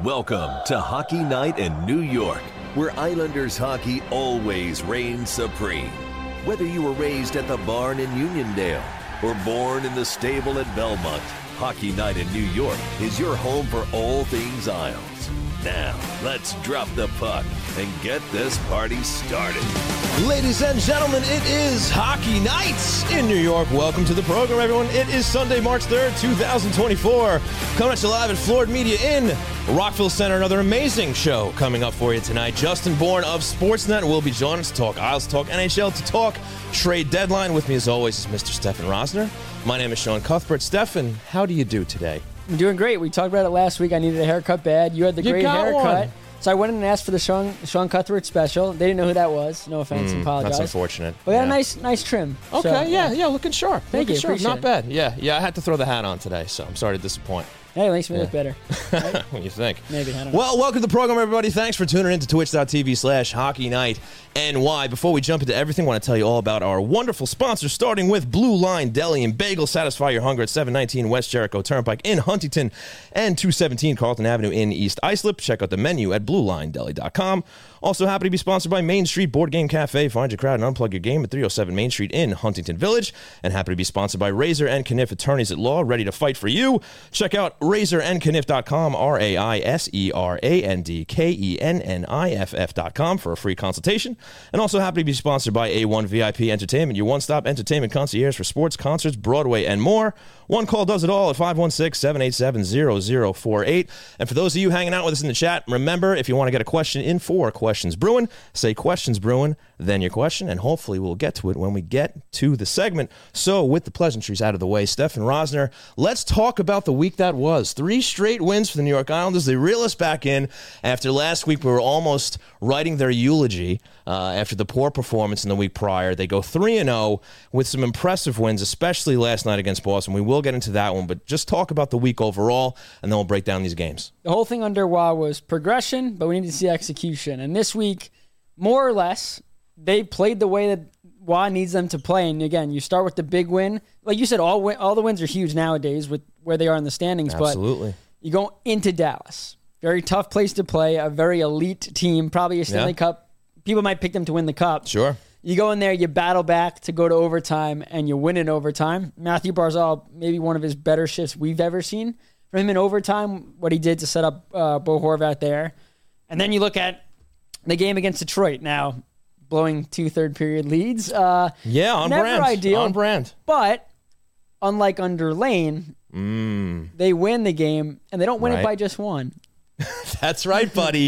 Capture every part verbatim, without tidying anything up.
Welcome to Hockey Night in New York, where Islanders hockey always reigns supreme. Whether you were raised at the barn in Uniondale or born in the stable at Belmont, Hockey Night in New York is your home for all things Isles. Now, let's drop the puck and get this party started. Ladies and gentlemen, it is Hockey Nights in New York. Welcome to the program, everyone. It is Sunday, March third, twenty twenty-four. Coming at you live at Florida Media in Rockville Center. Another amazing show coming up for you tonight. Justin Bourne of Sportsnet will be joining us to talk Isles, to talk N H L, to talk trade deadline. With me, as always, is Mister Stefan Rosner. My name is Sean Cuthbert. Stefan, how do you do today? I'm doing great. We talked about it last week. I needed a haircut bad. You had the You great got haircut. one. So I went in and asked for the Sean, Sean Cuthbert special. They didn't know who that was. No offense. Mm, apologize. That's unfortunate. We got yeah. a nice nice trim. Okay, So, yeah, yeah, looking sharp. Thank looking you, sharp. appreciate Not it. bad. Yeah, yeah, I had to throw the hat on today, so I'm sorry to disappoint. Hey, it makes me Yeah. look better. Right? What do you think? Maybe. I don't know. Well, welcome to the program, everybody. Thanks for tuning in to twitch.tv slash Hockey Night N Y. Before we jump into everything, I want to tell you all about our wonderful sponsors, starting with Blue Line Deli and Bagel. Satisfy your hunger at seven nineteen West Jericho Turnpike in Huntington and two seventeen Carlton Avenue in East Islip. Check out the menu at blue line deli dot com. Also happy to be sponsored by Main Street Board Game Cafe. Find your crowd and unplug your game at three oh seven Main Street in Huntington Village. And happy to be sponsored by Razor and Kniff Attorneys at Law, ready to fight for you. Check out razor and kniff dot com, R A I S E R A N D K E N N I F F dot com for a free consultation. And also happy to be sponsored by A one V I P Entertainment, your one-stop entertainment concierge for sports, concerts, Broadway, and more. One call does it all at five one six, seven eight seven, zero zero four eight. And for those of you hanging out with us in the chat, remember, if you want to get a question in for Questions Brewing, say Questions Brewing, then your question, and hopefully we'll get to it when we get to the segment. So with the pleasantries out of the way, Stefan Rosner, let's talk about the week that was. Three straight wins for the New York Islanders. They reel us back in after last week we were almost writing their eulogy uh, after the poor performance in the week prior. They go three and oh with some impressive wins, especially last night against Boston. We will get into that one, but just talk about the week overall, and then we'll break down these games. The whole thing under W A was progression, but we need to see execution. And this week, more or less, they played the way that W A needs them to play. And again, you start with the big win. Like you said, all win- all the wins are huge nowadays with where they are in the standings. Absolutely. But you go into Dallas. Very tough place to play, a very elite team, probably a Stanley Yeah. Cup. People might pick them to win the Cup. Sure. You go in there, you battle back to go to overtime, and you win in overtime. Matthew Barzal, maybe one of his better shifts we've ever seen from him in overtime, what he did to set up uh, Bo Horvat there. And then you look at the game against Detroit. Now, blowing two third-period leads. Uh, Yeah, on never brand. ideal. On brand. But, unlike under Lane, Mm, they win the game, and they don't win Right. it by just one. that's right, buddy.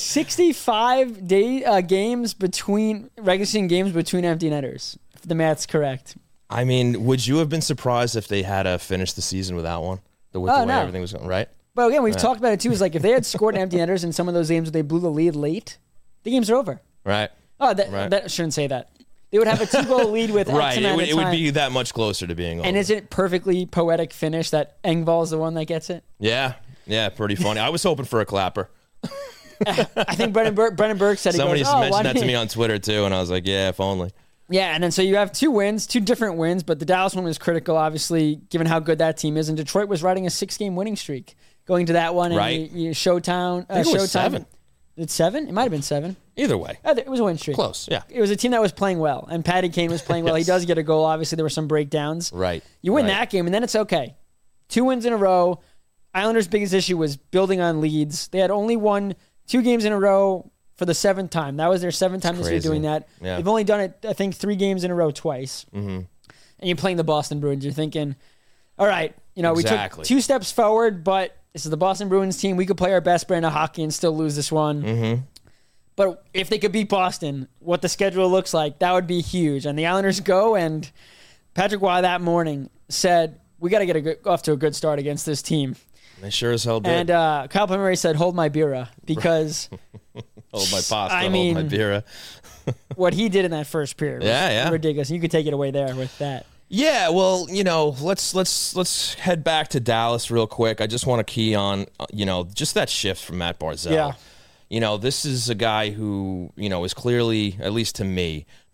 sixty-five day uh, games between, regular season games between empty netters, if the math's correct. I mean, would you have been surprised if they had uh, finished the season without one? The, with Oh, the way no. everything was going, right? But again, we've Right. talked about it too. Is like if they had scored empty netters in some of those games where they blew the lead late, the games are over. Right. Oh, that, Right. that shouldn't say that. They would have a two-goal lead with Right. X It amount would, of it would time. be that much closer to being over. And is it perfectly poetic finish that Engvall is the one that gets it? Yeah. Yeah, pretty funny. I was hoping for a clapper. I think Brendan Burke, Brendan Burke said he Somebody goes, oh, why mentioned that to didn't- me on Twitter, too, and I was like, yeah, if only. Yeah, and then so you have two wins, two different wins, but the Dallas one was critical, obviously, given how good that team is. And Detroit was riding a six-game winning streak going to that one. And Right. you, you Showtown. Uh, I think it was Showtime. seven. It's seven? It might have been seven. Either way. Oh, it was a win streak. Close, yeah. It was a team that was playing well, and Patty Kane was playing well. He Yes. does get a goal. Obviously, there were some breakdowns. Right. You win Right. that game, and then it's okay. Two wins in a row. Islanders' biggest issue was building on leads. They had only won two games in a row for the seventh time. That was their seventh time this year crazy. doing that. Yeah. They've only done it, I think, three games in a row twice. Mm-hmm. And you're playing the Boston Bruins. You're thinking, all right, you know, Exactly. we took two steps forward, but this is the Boston Bruins team. We could play our best brand of hockey and still lose this one. Mm-hmm. But if they could beat Boston, what the schedule looks like, that would be huge. And the Islanders go, and Patrick Waugh that morning said, we got to get a good, off to a good start against this team. They sure as hell did. And uh, Kyle Palmieri said, hold my beera, because hold my pasta, I hold mean- my beer. what he did in that first period was Yeah, yeah. ridiculous. You could take it away there with that. Yeah, well, you know, let's let's let's head back to Dallas real quick. I just want to key on, uh, you know, just that shift from Matt Barzal. Yeah. You know, this is a guy who, you know, is clearly, at least to me, the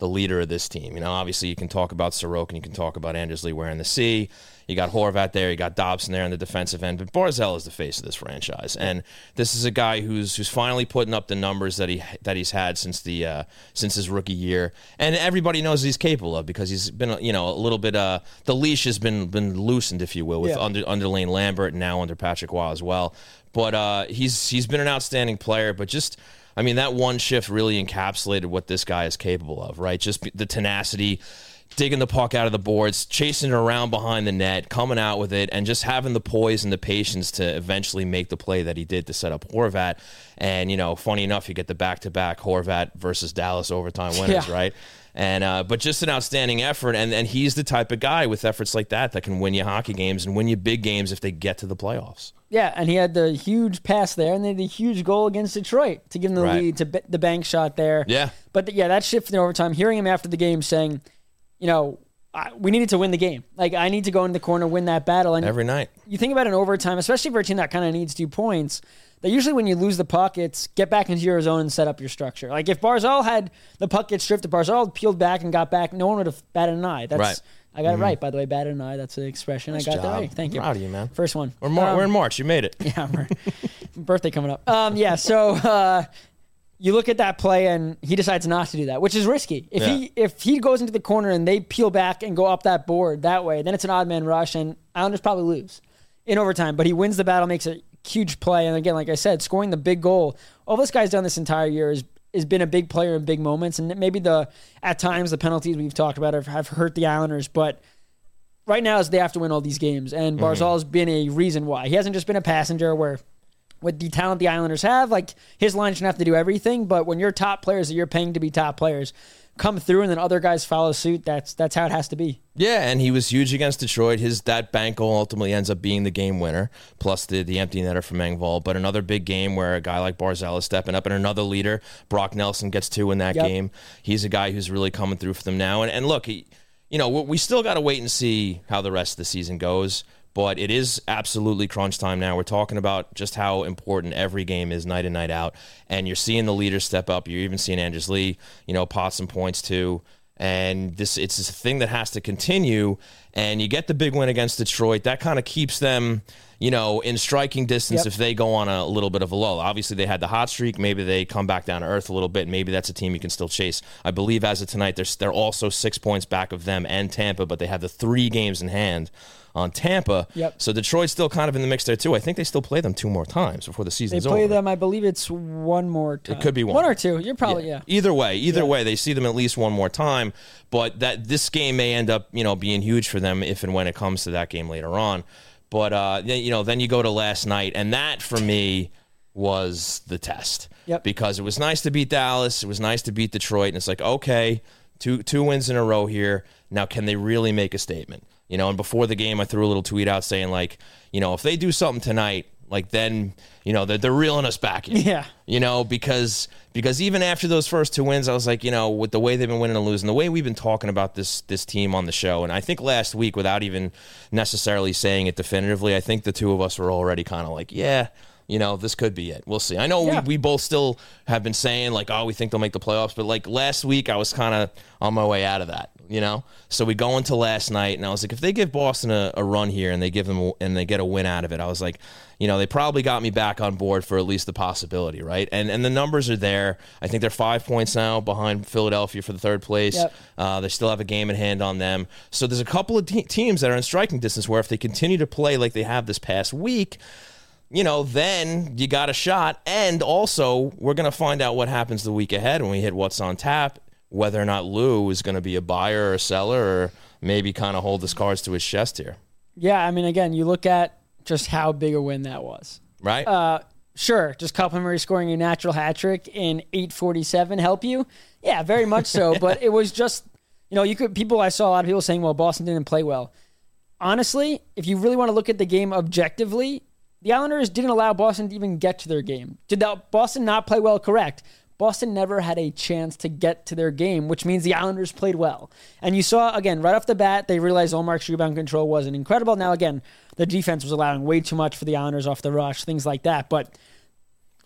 the leader of this team. You know, obviously you can talk about Sorokin, you can talk about Anders Lee wearing the C. You got Horvat there, you got Dobson there on the defensive end, but Barzal is the face of this franchise, and this is a guy who's who's finally putting up the numbers that he that he's had since the uh, since his rookie year, and everybody knows he's capable of because he's been you know a little bit uh the leash has been been loosened, if you will, with yeah. under under Lane Lambert and now under Patrick Waugh as well. But uh, he's he's been an outstanding player, but just. I mean, that one shift really encapsulated what this guy is capable of, right? Just the tenacity, digging the puck out of the boards, chasing it around behind the net, coming out with it, and just having the poise and the patience to eventually make the play that he did to set up Horvat. And, you know, funny enough, you get the back-to-back Horvat versus Dallas overtime winners, yeah. right? And uh, but just an outstanding effort, and, and he's the type of guy with efforts like that that can win you hockey games and win you big games if they get to the playoffs. Yeah, and he had the huge pass there, and they had the huge goal against Detroit to give them the Right. lead, to b- the bank shot there. Yeah. But, the, yeah, that shift in overtime, hearing him after the game saying, you know, I, we needed to win the game. Like, I need to go in the corner, win that battle. And Every night. You think about an overtime, especially for a team that kind of needs two points, that usually when you lose the puck, it's get back into your zone and set up your structure. Like, if Barzal had the puck get stripped, if Barzal had peeled back and got back, no one would have batted an eye. That's Right. I got mm-hmm. it right, by the way. Batted an eye. That's an expression. Nice I got job. that right. Thank you. I'm proud of you, man. First one. We're, Mar- um, we're in March. You made it. Yeah, we're, birthday coming up. Um, yeah, so uh, you look at that play, and he decides not to do that, which is risky. If Yeah. he if he goes into the corner and they peel back and go up that board that way, then it's an odd man rush, and Islanders probably lose in overtime. But he wins the battle, makes a huge play, and again, like I said, scoring the big goal. All this guy's done this entire year is has been a big player in big moments, and maybe the at times the penalties we've talked about have, have hurt the Islanders, but right now is they have to win all these games, and Barzal mm-hmm. has been a reason why. He hasn't just been a passenger where with the talent the Islanders have, like his line shouldn't have to do everything, but when your top players that you're paying to be top players come through and then other guys follow suit, that's that's how it has to be. Yeah, and he was huge against Detroit. His that bank goal ultimately ends up being the game winner, plus the, the empty netter from Engvall. But another big game where a guy like Barzal is stepping up, and another leader, Brock Nelson, gets two in that yep. game. He's a guy who's really coming through for them now. And, and look, he, you know, we still got to wait and see how the rest of the season goes. But it is absolutely crunch time now. We're talking about just how important every game is night in, night out. And you're seeing the leaders step up. You're even seeing Anders Lee, you know, pot some points too. And this it's a thing that has to continue. And you get the big win against Detroit. That kind of keeps them, you know, in striking distance yep. if they go on a little bit of a lull. Obviously, they had the hot streak. Maybe they come back down to earth a little bit. Maybe that's a team you can still chase. I believe as of tonight, they're, they're also six points back of them and Tampa, but they have the three games in hand on Tampa. Yep. So Detroit's still kind of in the mix there, too. I think they still play them two more times before the season's over. over. They play them, I believe it's one more time. It could be one. One or two. You're probably, yeah. yeah. Either way, either yeah. way, they see them at least one more time. But that this game may end up, you know, being huge for them if and when it comes to that game later on. But, uh, you know, then you go to last night, and that, for me, was the test. Yep. Because it was nice to beat Dallas. It was nice to beat Detroit. And it's like, okay, two two wins in a row here. Now, can they really make a statement? You know, and before the game, I threw a little tweet out saying, like, you know, if they do something tonight, like, then, you know, they're, they're reeling us back in. Yeah. You know, because because even after those first two wins, I was like, you know, with the way they've been winning and losing, the way we've been talking about this this team on the show, and I think last week, without even necessarily saying it definitively, I think the two of us were already kind of like, yeah, you know, this could be it. We'll see. I know yeah. we, we both still have been saying, like, oh, we think they'll make the playoffs, but, like, last week I was kind of on my way out of that, you know? So we go into last night, and I was like, if they give Boston a, a run here and they give them and they get a win out of it, I was like, you know, they probably got me back on board for at least the possibility, right? And and the numbers are there. I think they're five points now behind Philadelphia for the third place. Yep. Uh, they still have a game in hand on them. So there's a couple of te- teams that are in striking distance where if they continue to play like they have this past week, you know, then you got a shot. And also, we're going to find out what happens the week ahead when we hit What's on Tap, whether or not Lou is going to be a buyer or a seller or maybe kind of hold his cards to his chest here. Yeah, I mean, again, you look at just how big a win that was. Right? Uh, sure, just Kyle Palmieri scoring a natural hat trick in eight forty-seven help you? Yeah, very much so. But it was just, you know, you could people, I saw a lot of people saying, well, Boston didn't play well. Honestly, if you really want to look at the game objectively, the Islanders didn't allow Boston to even get to their game. Did that Boston not play well? Correct. Boston never had a chance to get to their game, which means the Islanders played well. And you saw, again, right off the bat, they realized Ullmark's rebound control wasn't incredible. Now, again, the defense was allowing way too much for the Islanders off the rush, things like that. But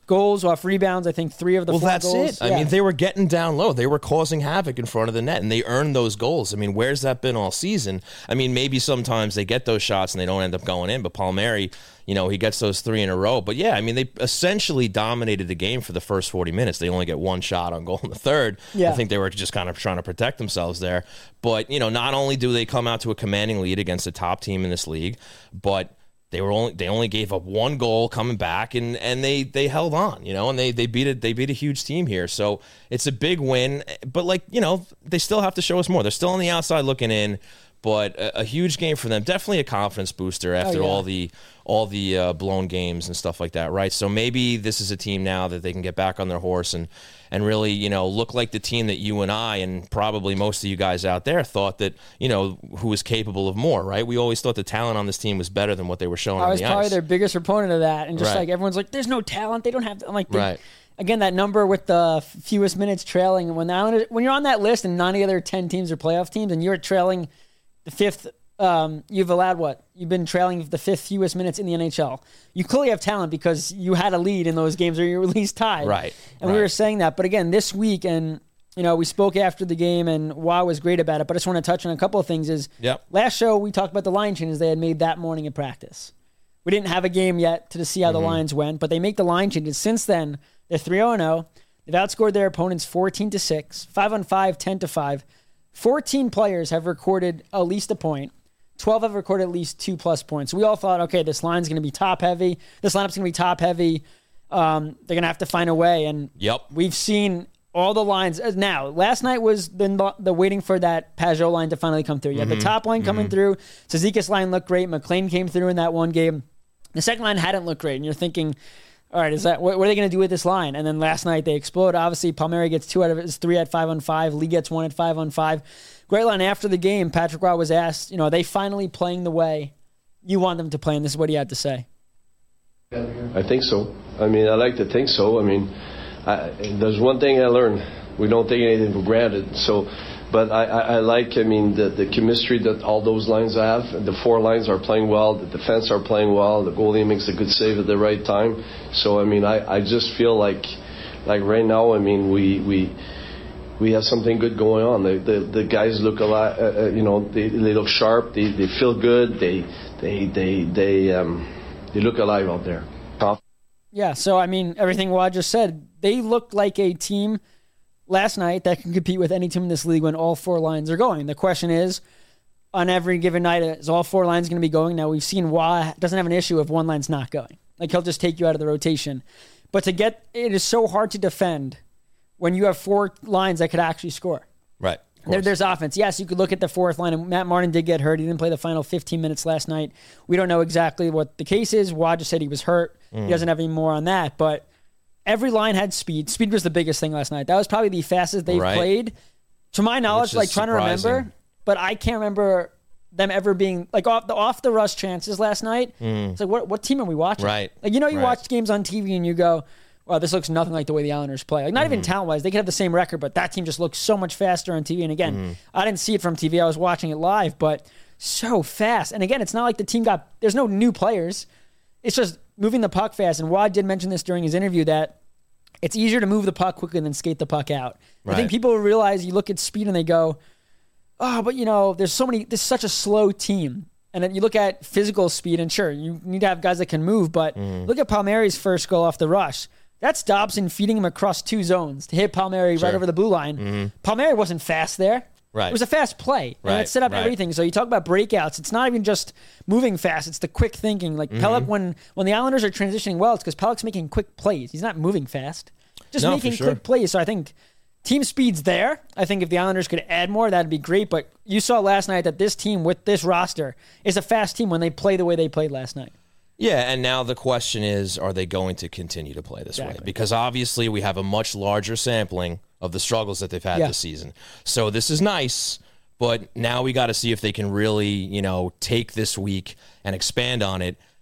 goals, off rebounds. I think three of the well, four that's goals. it. I yeah. mean, they were getting down low. They were causing havoc in front of the net, and they earned those goals. I mean, where's that been all season? I mean, maybe sometimes they get those shots and they don't end up going in, but Palmieri, you know, he gets those three in a row. But, yeah, I mean, they essentially dominated the game for the first forty minutes. They only get one shot on goal in the third. Yeah. I think they were just kind of trying to protect themselves there. But, you know, not only do they come out to a commanding lead against a top team in this league, but They were only they only gave up one goal coming back, and, and they, they held on, you know, and they they beat it they beat a huge team here. So it's a big win, but like you know they still have to show us more. They're still on the outside looking in, but a, a huge game for them. Definitely a confidence booster after oh, yeah. all the all the uh, blown games and stuff like that, right? So maybe this is a team now that they can get back on their horse and and really, you know, look like the team that you and I and probably most of you guys out there thought that, you know, who was capable of more, right? We always thought the talent on this team was better than what they were showing I on was the probably ice. their biggest proponent of that, and just Right. like everyone's like, "There's no talent. They don't have." I'm like, they, Right. Again, that number with the fewest minutes trailing, and when the Islanders, when you're on that list and none of the other ten teams are playoff teams, and you're trailing the fifth. Um, you've allowed what? You've been trailing the fifth fewest minutes in the N H L. You clearly have talent because you had a lead in those games where you were at least tied. Right. And right. we were saying that. But again, this week, and you know, we spoke after the game, and Wah was great about it. But I just want to touch on a couple of things. Is Yep. last show we talked about the line changes they had made that morning at practice. We didn't have a game yet to see how the Mm-hmm. lines went, but they make the line changes. Since then, they're three oh and oh. They've outscored their opponents fourteen to six, five on five, ten to five. fourteen players have recorded at least a point. twelve have recorded at least two plus points. So we all thought, okay, this line's going to be top heavy. This lineup's going to be top heavy. Um, they're going to have to find a way. And Yep. we've seen all the lines. Now, last night was the, the waiting for that Pajot line to finally come through. You had the top line coming through. Cizikas line looked great. McLean came through in that one game. The second line hadn't looked great. And you're thinking, all right, is that what, what are they going to do with this line? And then last night they explode. Obviously, Palmieri gets two out of his three at five on five. Lee gets one at five on five. Great line. After the game, Patrick Roy was asked, you know, are they finally playing the way you want them to play? And this is what he had to say. I think so. I mean, I like to think so. I mean, I, there's one thing I learned. We don't take anything for granted. So, but I, I, I like, I mean, the, the chemistry that all those lines have. The four lines are playing well. The defense are playing well. The goalie makes a good save at the right time. So, I mean, I, I just feel like, like right now, I mean, we we we have something good going on. The the, the guys look a lot, uh, you know, they, they look sharp. They they feel good. They they they they um they look alive out there. Yeah, so I mean, everything Wad just said, they look like a team last night that can compete with any team in this league when all four lines are going. The question is, on every given night, is all four lines going to be going? Now, we've seen Wah doesn't have an issue if one line's not going. Like, he'll just take you out of the rotation. But to get, it is so hard to defend when you have four lines that could actually score. Right. There, there's offense. Yes, you could look at the fourth line, and Matt Martin did get hurt. He didn't play the final fifteen minutes last night. We don't know exactly what the case is. Wad just said he was hurt. Mm. He doesn't have any more on that. But every line had speed. Speed was the biggest thing last night. That was probably the fastest they've right. played. To my knowledge, like trying surprising. to remember, but I can't remember them ever being like off the off the rush chances last night. Mm. It's like, what what team are we watching? Right. Like, you know, you right. watch games on T V and you go, wow, this looks nothing like the way the Islanders play. Like, not mm-hmm. even talent-wise. They could have the same record, but that team just looks so much faster on T V. And again, mm-hmm. I didn't see it from T V. I was watching it live, but so fast. And again, it's not like the team got – there's no new players. It's just moving the puck fast. And Wad did mention this during his interview that it's easier to move the puck quickly than skate the puck out. Right. I think people realize you look at speed and they go, oh, but, you know, there's so many – there's such a slow team. And then you look at physical speed, and sure, you need to have guys that can move, but mm-hmm. look at Palmieri's first goal off the rush. That's Dobson feeding him across two zones to hit Palmieri sure. right over the blue line. Mm-hmm. Palmieri wasn't fast there. Right. It was a fast play. Right. And it set up right. everything. So you talk about breakouts. It's not even just moving fast. It's the quick thinking. Like mm-hmm. Pelech, when, when the Islanders are transitioning well, it's because Pelech's making quick plays. He's not moving fast. Just no, making sure. quick plays. So I think team speed's there. I think if the Islanders could add more, that'd be great. But you saw last night that this team with this roster is a fast team when they play the way they played last night. Yeah, and now the question is, are they going to continue to play this exactly. way? Because obviously we have a much larger sampling of the struggles that they've had yeah. this season. So this is nice, but now we got to see if they can really, you know, take this week and expand on it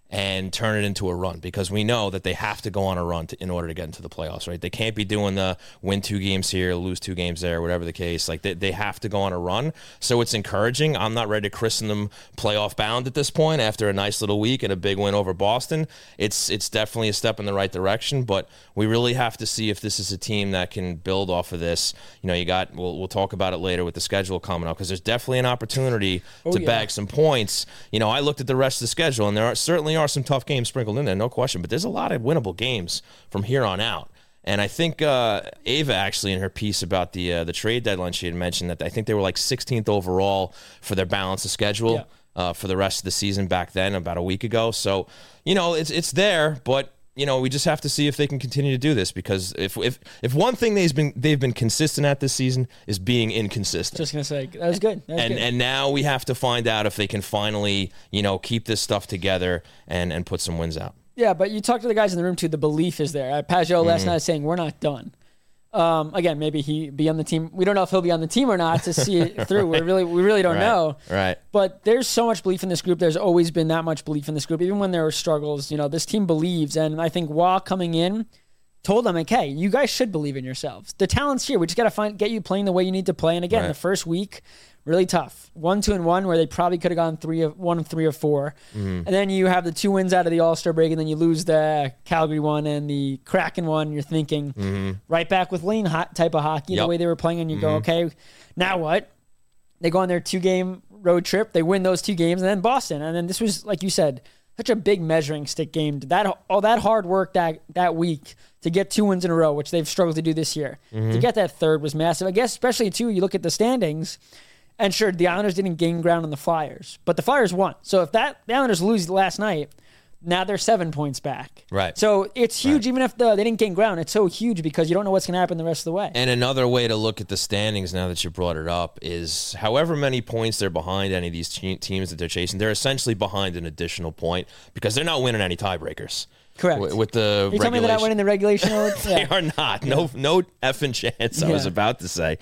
and turn it into a run, because we know that they have to go on a run to, in order to get into the playoffs, right? They can't be doing the win two games here, lose two games there, whatever the case. Like they, they have to go on a run. So it's encouraging. I'm not ready to christen them playoff bound at this point after a nice little week and a big win over Boston. It's it's definitely a step in the right direction, but we really have to see if this is a team that can build off of this. You know, you got, we'll, we'll talk about it later with the schedule coming up, because there's definitely an opportunity oh, to yeah. bag some points. You know, I looked at the rest of the schedule, and there are, certainly are some tough games sprinkled in there, no question, but there's a lot of winnable games from here on out. And I think uh, Ava actually in her piece about the uh, the trade deadline, she had mentioned that I think they were like sixteenth overall for their balance of schedule yeah. uh, for the rest of the season back then, about a week ago. So, you know, it's it's there, but you know, we just have to see if they can continue to do this, because if if if one thing they've been they've been consistent at this season is being inconsistent. Just gonna say that was good. That was and good. and now we have to find out if they can finally, you know, keep this stuff together and and put some wins out. Yeah, but you talk to the guys in the room too. The belief is there. Uh, Pageau last Mm-hmm. night saying we're not done. Um, again, maybe he be on the team. We don't know if he'll be on the team or not to see it through. We really, we really don't Right, know. right. But there's so much belief in this group. There's always been that much belief in this group, even when there were struggles. You know, this team believes, and I think Wah coming in told them, like, hey, you guys should believe in yourselves. The talent's here. We just got to find get you playing the way you need to play. And again, Right. the first week, really tough. One, two, and one, where they probably could have gone three of one of three or four. Mm-hmm. And then you have the two wins out of the All-Star break, and then you lose the Calgary one and the Kraken one. You're thinking Mm-hmm. right back with Lane hot type of hockey, Yep. the way they were playing, and you Mm-hmm. go, okay, now what? They go on their two-game road trip. They win those two games, and then Boston. And then this was, like you said, such a big measuring stick game. That all that hard work that that week to get two wins in a row, which they've struggled to do this year, Mm-hmm. to get that third was massive. I guess especially too, you look at the standings, and sure, the Islanders didn't gain ground on the Flyers, but the Flyers won. So if that the Islanders lose last night, now they're seven points back. Right. So it's huge, even if the, they didn't gain ground. It's so huge because you don't know what's going to happen the rest of the way. And another way to look at the standings, now that you brought it up, is however many points they're behind any of these te- teams that they're chasing, they're essentially behind an additional point because they're not winning any tiebreakers. Correct. W- with the you tell me they're not regulation. winning the regulation mode? They Yeah. are not. No, no effing chance. I was Yeah. about to say.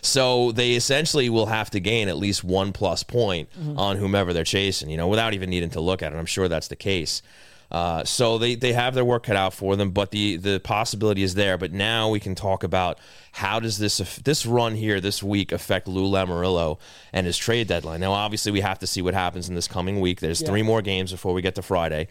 So they essentially will have to gain at least one plus point Mm-hmm. on whomever they're chasing, you know, without even needing to look at it. I'm sure that's the case. Uh, so they, they have their work cut out for them, but the, the possibility is there. But now we can talk about how does this this run here this week affect Lou Lamoriello and his trade deadline. Now, obviously, we have to see what happens in this coming week. There's Yeah. three more games before we get to Friday.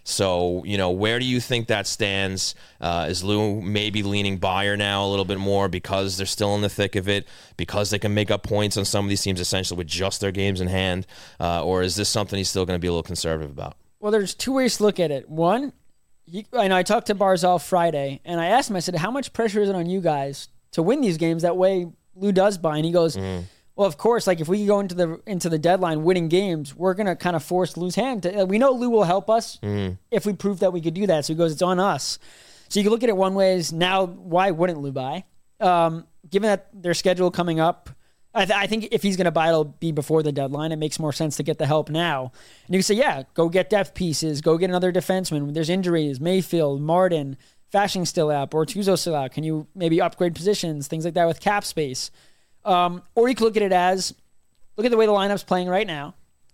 So, you know, where do you think that stands? Uh, is Lou maybe leaning buyer now a little bit more because they're still in the thick of it, because they can make up points on some of these teams essentially with just their games in hand? Uh, or is this something he's still going to be a little conservative about? Well, there's two ways to look at it. One, he, I know I talked to Barzal Friday, and I asked him, I said, how much pressure is it on you guys to win these games? That way Lou does buy. And he goes, Mm-hmm. well, of course, like if we go into the into the deadline winning games, we're going to kind of force Lou's hand. To, we know Lou will help us Mm-hmm. if we prove that we could do that. So he goes, it's on us. So you can look at it one way is now, why wouldn't Lou buy? Um, given that their schedule coming up, I, th- I think if he's going to buy, it'll be before the deadline. It makes more sense to get the help now. And you can say, yeah, go get depth pieces. Go get another defenseman. There's injuries. Mayfield, Martin, Fashing still out. Bortuzzo still out. Can you maybe upgrade positions? Things like that with cap space. Um, or you could look at it as, look at the way the lineup's playing right now.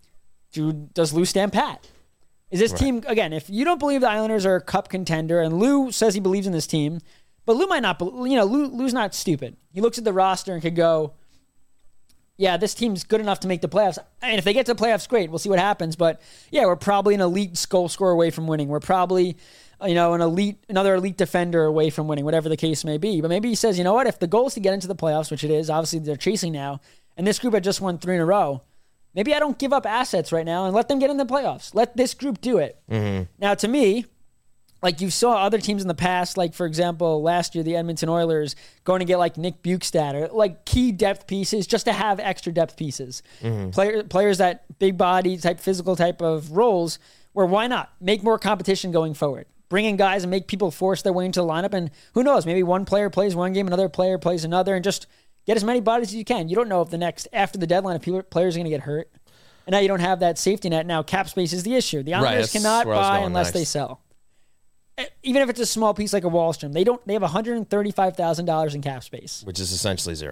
Do, does Lou stand pat? Is this Right. team, again, if you don't believe the Islanders are a cup contender, and Lou says he believes in this team, but Lou might not, be- you know, Lou, Lou's not stupid. He looks at the roster and could go, yeah, this team's good enough to make the playoffs. And if they get to the playoffs, great. We'll see what happens. But yeah, we're probably an elite goal scorer away from winning. We're probably, you know, an elite, another elite defender away from winning, whatever the case may be. But maybe he says, you know what? If the goal is to get into the playoffs, which it is, obviously they're chasing now, and this group had just won three in a row, maybe I don't give up assets right now and let them get in the playoffs. Let this group do it. Mm-hmm. Now, to me, like you saw other teams in the past, like for example, last year, the Edmonton Oilers going to get like Nick Bukestad or like key depth pieces just to have extra depth pieces. Mm-hmm. Player, players that big body type, physical type of roles where why not make more competition going forward? Bring in guys and make people force their way into the lineup. And who knows, maybe one player plays one game, another player plays another, and just get as many bodies as you can. You don't know if the next, after the deadline, if people, players are going to get hurt. And now you don't have that safety net. Now cap space is the issue. The Islanders that's cannot where I was buy going unless next. they sell. Even if it's a small piece like a Wallstrom, they don't. They have one hundred thirty-five thousand dollars in cap space. Which is essentially zero.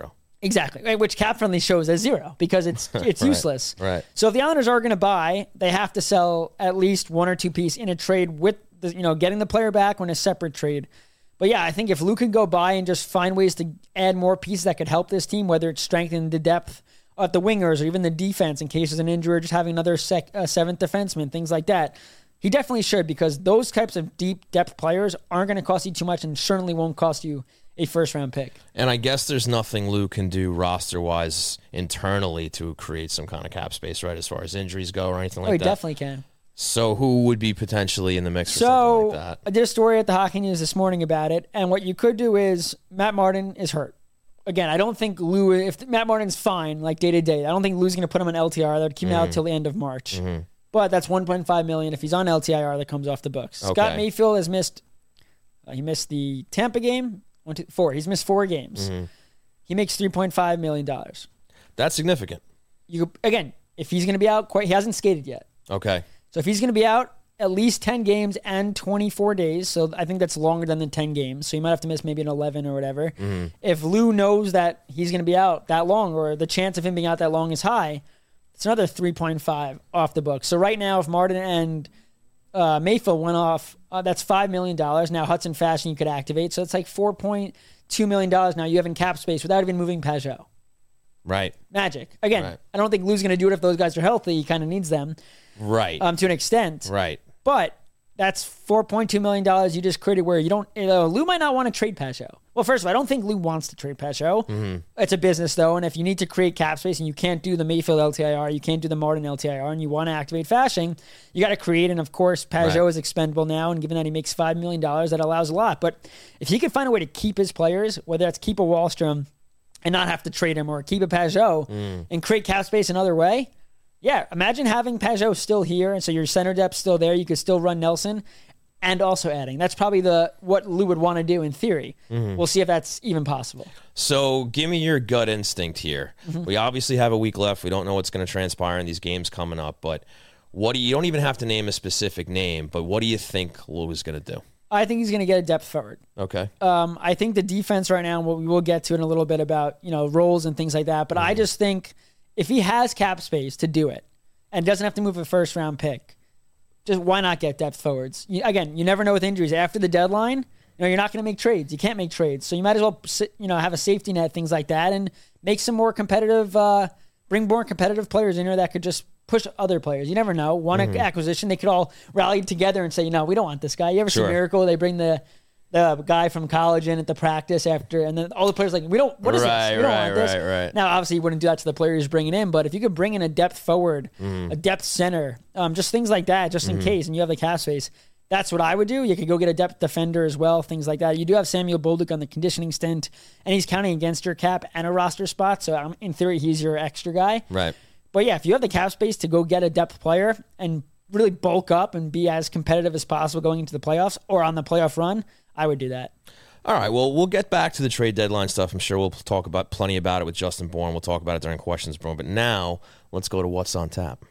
Exactly, right, which cap friendly shows as zero because it's it's right, useless. Right. So if the Islanders are going to buy, they have to sell at least one or two piece in a trade with the, you know, getting the player back or in a separate trade. But yeah, I think if Lou can go buy and just find ways to add more pieces that could help this team, whether it's strengthening the depth at the wingers or even the defense in case there's an injury, or just having another sec, uh, seventh defenseman, things like that. He definitely should, because those types of deep depth players aren't going to cost you too much and certainly won't cost you a first-round pick. And I guess there's nothing Lou can do roster-wise internally to create some kind of cap space, right, as far as injuries go or anything like oh, he that? He definitely can. So who would be potentially in the mix for so, something like that? I did a story at the Hockey News this morning about it, and what you could do is Matt Martin is hurt. Again, I don't think Lou, if Matt Martin's fine, like day-to-day, I don't think Lou's going to put him on L T I R. That would keep him mm-hmm. out till the end of March. Mm-hmm. But that's one point five million dollars if he's on L T I R that comes off the books. Okay. Scott Mayfield has missed, uh, he missed the Tampa game, one, two, four. He's missed four games. Mm-hmm. He makes three point five million dollars. That's significant. You Again, if he's going to be out, quite, he hasn't skated yet. Okay. So if he's going to be out at least ten games and twenty-four days, so I think that's longer than the ten games, so you might have to miss maybe an eleven or whatever. Mm-hmm. If Lou knows that he's going to be out that long, or the chance of him being out that long is high, it's another three point five off the book. So right now, if Martin and uh, Mayfield went off, uh, that's five million dollars. Now Hudson Fashion you could activate, so it's like four point two million dollars now you have in cap space without even moving Pajot. Right. Magic. Again, right. I don't think Lou's going to do it if those guys are healthy. He kind of needs them. Right. Um, to an extent. Right. But that's four point two million dollars you just created where you don't, you know, Lou might not want to trade Pajot. Well, first of all, I don't think Lou wants to trade Pajot. Mm-hmm. It's a business, though, and if you need to create cap space and you can't do the Mayfield L T I R, you can't do the Martin L T I R, and you want to activate Fasching, you got to create, and of course, Pajot right. is expendable now, and given that he makes five million dollars, that allows a lot. But if he could find a way to keep his players, whether that's keep a Wahlstrom and not have to trade him, or keep a Pajot mm. and create cap space another way, yeah, imagine having Pajot still here, and so your center depth still there. You could still run Nelson, and also adding. That's probably the what Lou would want to do in theory. Mm-hmm. We'll see if that's even possible. So give me your gut instinct here. Mm-hmm. We obviously have a week left. We don't know what's going to transpire in these games coming up, but what do you, you don't even have to name a specific name, but what do you think Lou is going to do? I think he's going to get a depth forward. Okay. Um, I think the defense right now, what we will get to in a little bit about, you know, roles and things like that, but mm-hmm. I just think if he has cap space to do it and doesn't have to move a first round pick, just why not get depth forwards? You, again, you never know with injuries. After the deadline, you know, you're not going to make trades. You can't make trades. So you might as well, you know, have a safety net, things like that, and make some more competitive, uh, bring more competitive players in here that could just push other players. You never know. One mm-hmm. acquisition, they could all rally together and say, you know, we don't want this guy. You ever sure. see Miracle? They bring the the guy from college in at the practice after, and then all the players like, we don't, what is right, this? We don't right, want this. Right, right. Now, obviously, you wouldn't do that to the players bringing in, but if you could bring in a depth forward, mm-hmm. a depth center, um, just things like that, just in mm-hmm. case, and you have the cap space, that's what I would do. You could go get a depth defender as well, things like that. You do have Samuel Bolduc on the conditioning stint, and he's counting against your cap and a roster spot, so um, in theory, he's your extra guy. Right. But yeah, if you have the cap space to go get a depth player and really bulk up and be as competitive as possible going into the playoffs or on the playoff run, I would do that. All right, well, we'll get back to the trade deadline stuff. I'm sure we'll talk about plenty about it with Justin Bourne. We'll talk about it during questions, bro. But now, let's go to What's on Tap.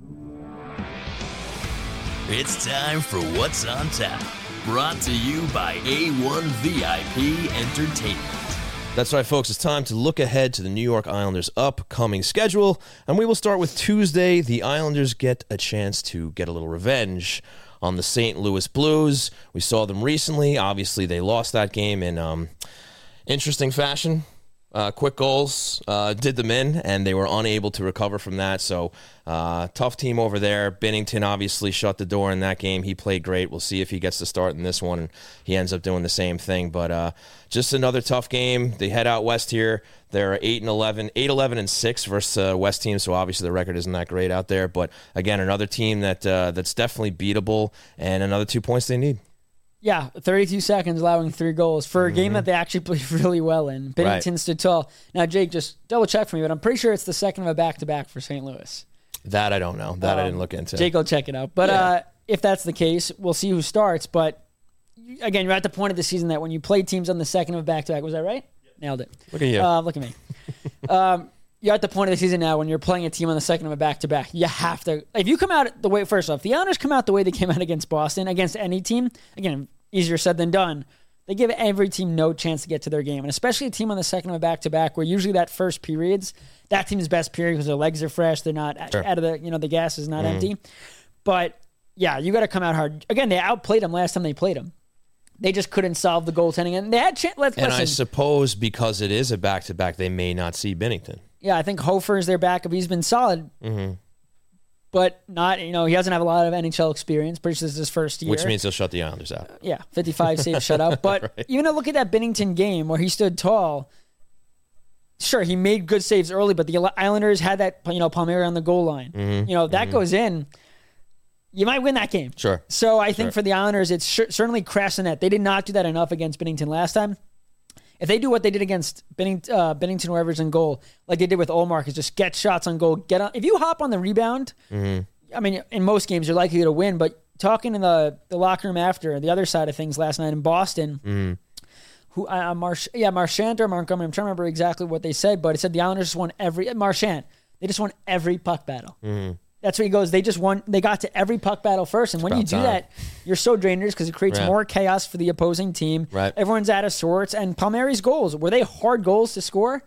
It's time for What's on Tap, brought to you by A one V I P Entertainment. That's right, folks. It's time to look ahead to the New York Islanders' upcoming schedule, and we will start with Tuesday. The Islanders get a chance to get a little revenge on the Saint Louis Blues. We saw them recently. Obviously, they lost that game in um, interesting fashion. Uh, quick goals uh, did them in, and they were unable to recover from that. So, uh, tough team over there. Binnington obviously shut the door in that game. He played great. We'll see if he gets to start in this one, and he ends up doing the same thing. But uh, just another tough game. They head out west here. They're eight and eleven, eight eleven and six versus uh, West team. So obviously the record isn't that great out there. But again, another team that uh, that's definitely beatable, and another two points they need. Yeah, thirty-two seconds, allowing three goals for a mm-hmm. game that they actually played really well in. Binnington right. stood tall. Now, Jake, just double check for me, but I'm pretty sure it's the second of a back-to-back for Saint Louis. That I don't know. That um, I didn't look into. Jake will check it out. But yeah. uh, if that's the case, we'll see who starts. But again, you're at the point of the season that when you play teams on the second of a back-to-back, was that right? Yep. Nailed it. Look at you. Uh, look at me. um, you're at the point of the season now when you're playing a team on the second of a back-to-back. You have to. If you come out the way, first off, the Islanders come out the way they came out against Boston, against any team, again, easier said than done. they give every team no chance to get to their game. And especially a team on the second of a back-to-back where usually that first period's that team's best period because their legs are fresh. They're not sure. out of the, you know, the gas is not mm. empty. But, yeah, you got to come out hard. Again, they outplayed them last time they played them. They just couldn't solve the goaltending. And they had ch- let's And listen. I suppose because it is a back-to-back, they may not see Binnington. Yeah, I think Hofer is their backup. He's been solid. Mm-hmm. But not, you know, he doesn't have a lot of N H L experience. Pretty sure this is his first year. Which means he'll shut the Islanders out. Uh, yeah, fifty-five save shutout. But right. even to look at that Binnington game where he stood tall, sure, he made good saves early, but the Islanders had that, you know, Palmieri on the goal line. Mm-hmm. You know, that mm-hmm. goes in. You might win that game. Sure. So I think sure. for the Islanders, it's sh- certainly crashed the net. They did not do that enough against Binnington last time. If they do what they did against Bennington, uh, Binnington, whoever's in goal, like they did with Ullmark, is just get shots on goal. Get on. If you hop on the rebound, mm-hmm. I mean, in most games, you're likely to win. But talking in the, the locker room after, the other side of things last night in Boston, mm-hmm. who uh, Marsh, yeah, Marchand or Montgomery, I'm trying to remember exactly what they said, but it said the Islanders just won every, Marchand, they just won every puck battle. Mm-hmm. That's what he goes. They just won. They got to every puck battle first, and it's when you do time. that, you're so dangerous because it creates yeah. more chaos for the opposing team. Right. Everyone's out of sorts. And Palmieri's goals, were they hard goals to score?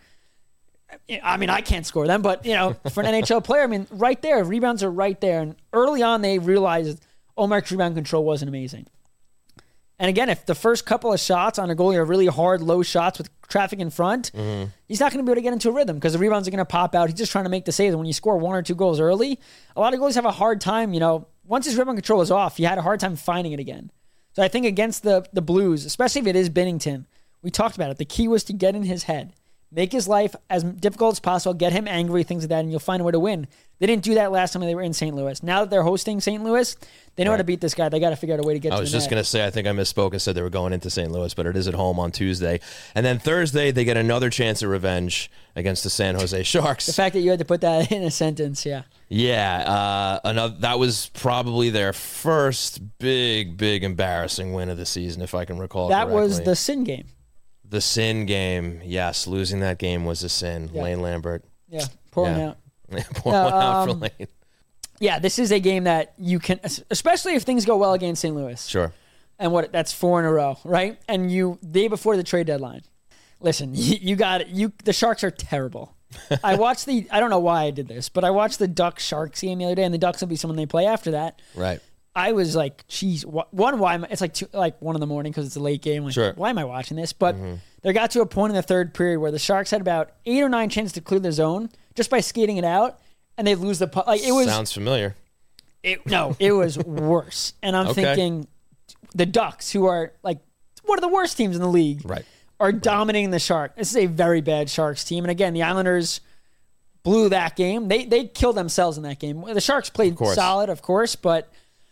I mean, I can't score them, but you know, for an N H L player, I mean, right there, rebounds are right there. And early on, they realized Ullmark's rebound control wasn't amazing. And again, if the first couple of shots on a goalie are really hard, low shots with traffic in front, mm-hmm. he's not going to be able to get into a rhythm because the rebounds are going to pop out. He's just trying to make the saves. And when you score one or two goals early, a lot of goalies have a hard time, you know, once his rebound control is off, he had a hard time finding it again. So I think against the, the Blues, especially if it is Binnington, we talked about it. The key was to get in his head, make his life as difficult as possible, get him angry, things like that, and you'll find a way to win. They didn't do that last time they were in Saint Louis. Now that they're hosting Saint Louis, they know right. how to beat this guy. They got to figure out a way to get I to was the just net. going to say, I think I misspoke and said they were going into Saint Louis, but it is at home on Tuesday. And then Thursday, they get another chance at revenge against the San Jose Sharks. The fact that you had to put that in a sentence, yeah. Yeah, uh, another, that was probably their first big, big embarrassing win of the season, if I can recall That correctly. was the sin game. The sin game, yes. Losing that game was a sin. Yeah. Lane Lambert. Yeah, pouring yeah. out. pouring no, one out um, for Lane. Yeah, this is a game that you can, especially if things go well against Saint Louis. Sure. And what that's four in a row, right? And you, day before the trade deadline. Listen, you, you got it. You, the Sharks are terrible. I watched the, I don't know why I did this, but I watched the Ducks-Sharks game the other day, and the Ducks will be someone they play after that. Right. I was like, geez, wh- one, why am I, it's like two, like one in the morning because it's a late game. Like, sure. Why am I watching this? But mm-hmm. they got to a point in the third period where the Sharks had about eight or nine chances to clear the zone just by skating it out, and they lose the puck. Like, it was, sounds familiar. It, no, it was worse. And I'm okay. thinking the Ducks, who are like one of the worst teams in the league, right. are dominating the Sharks. This is a very bad Sharks team. And again, the Islanders blew that game. They they killed themselves in that game. The Sharks played of solid, of course, but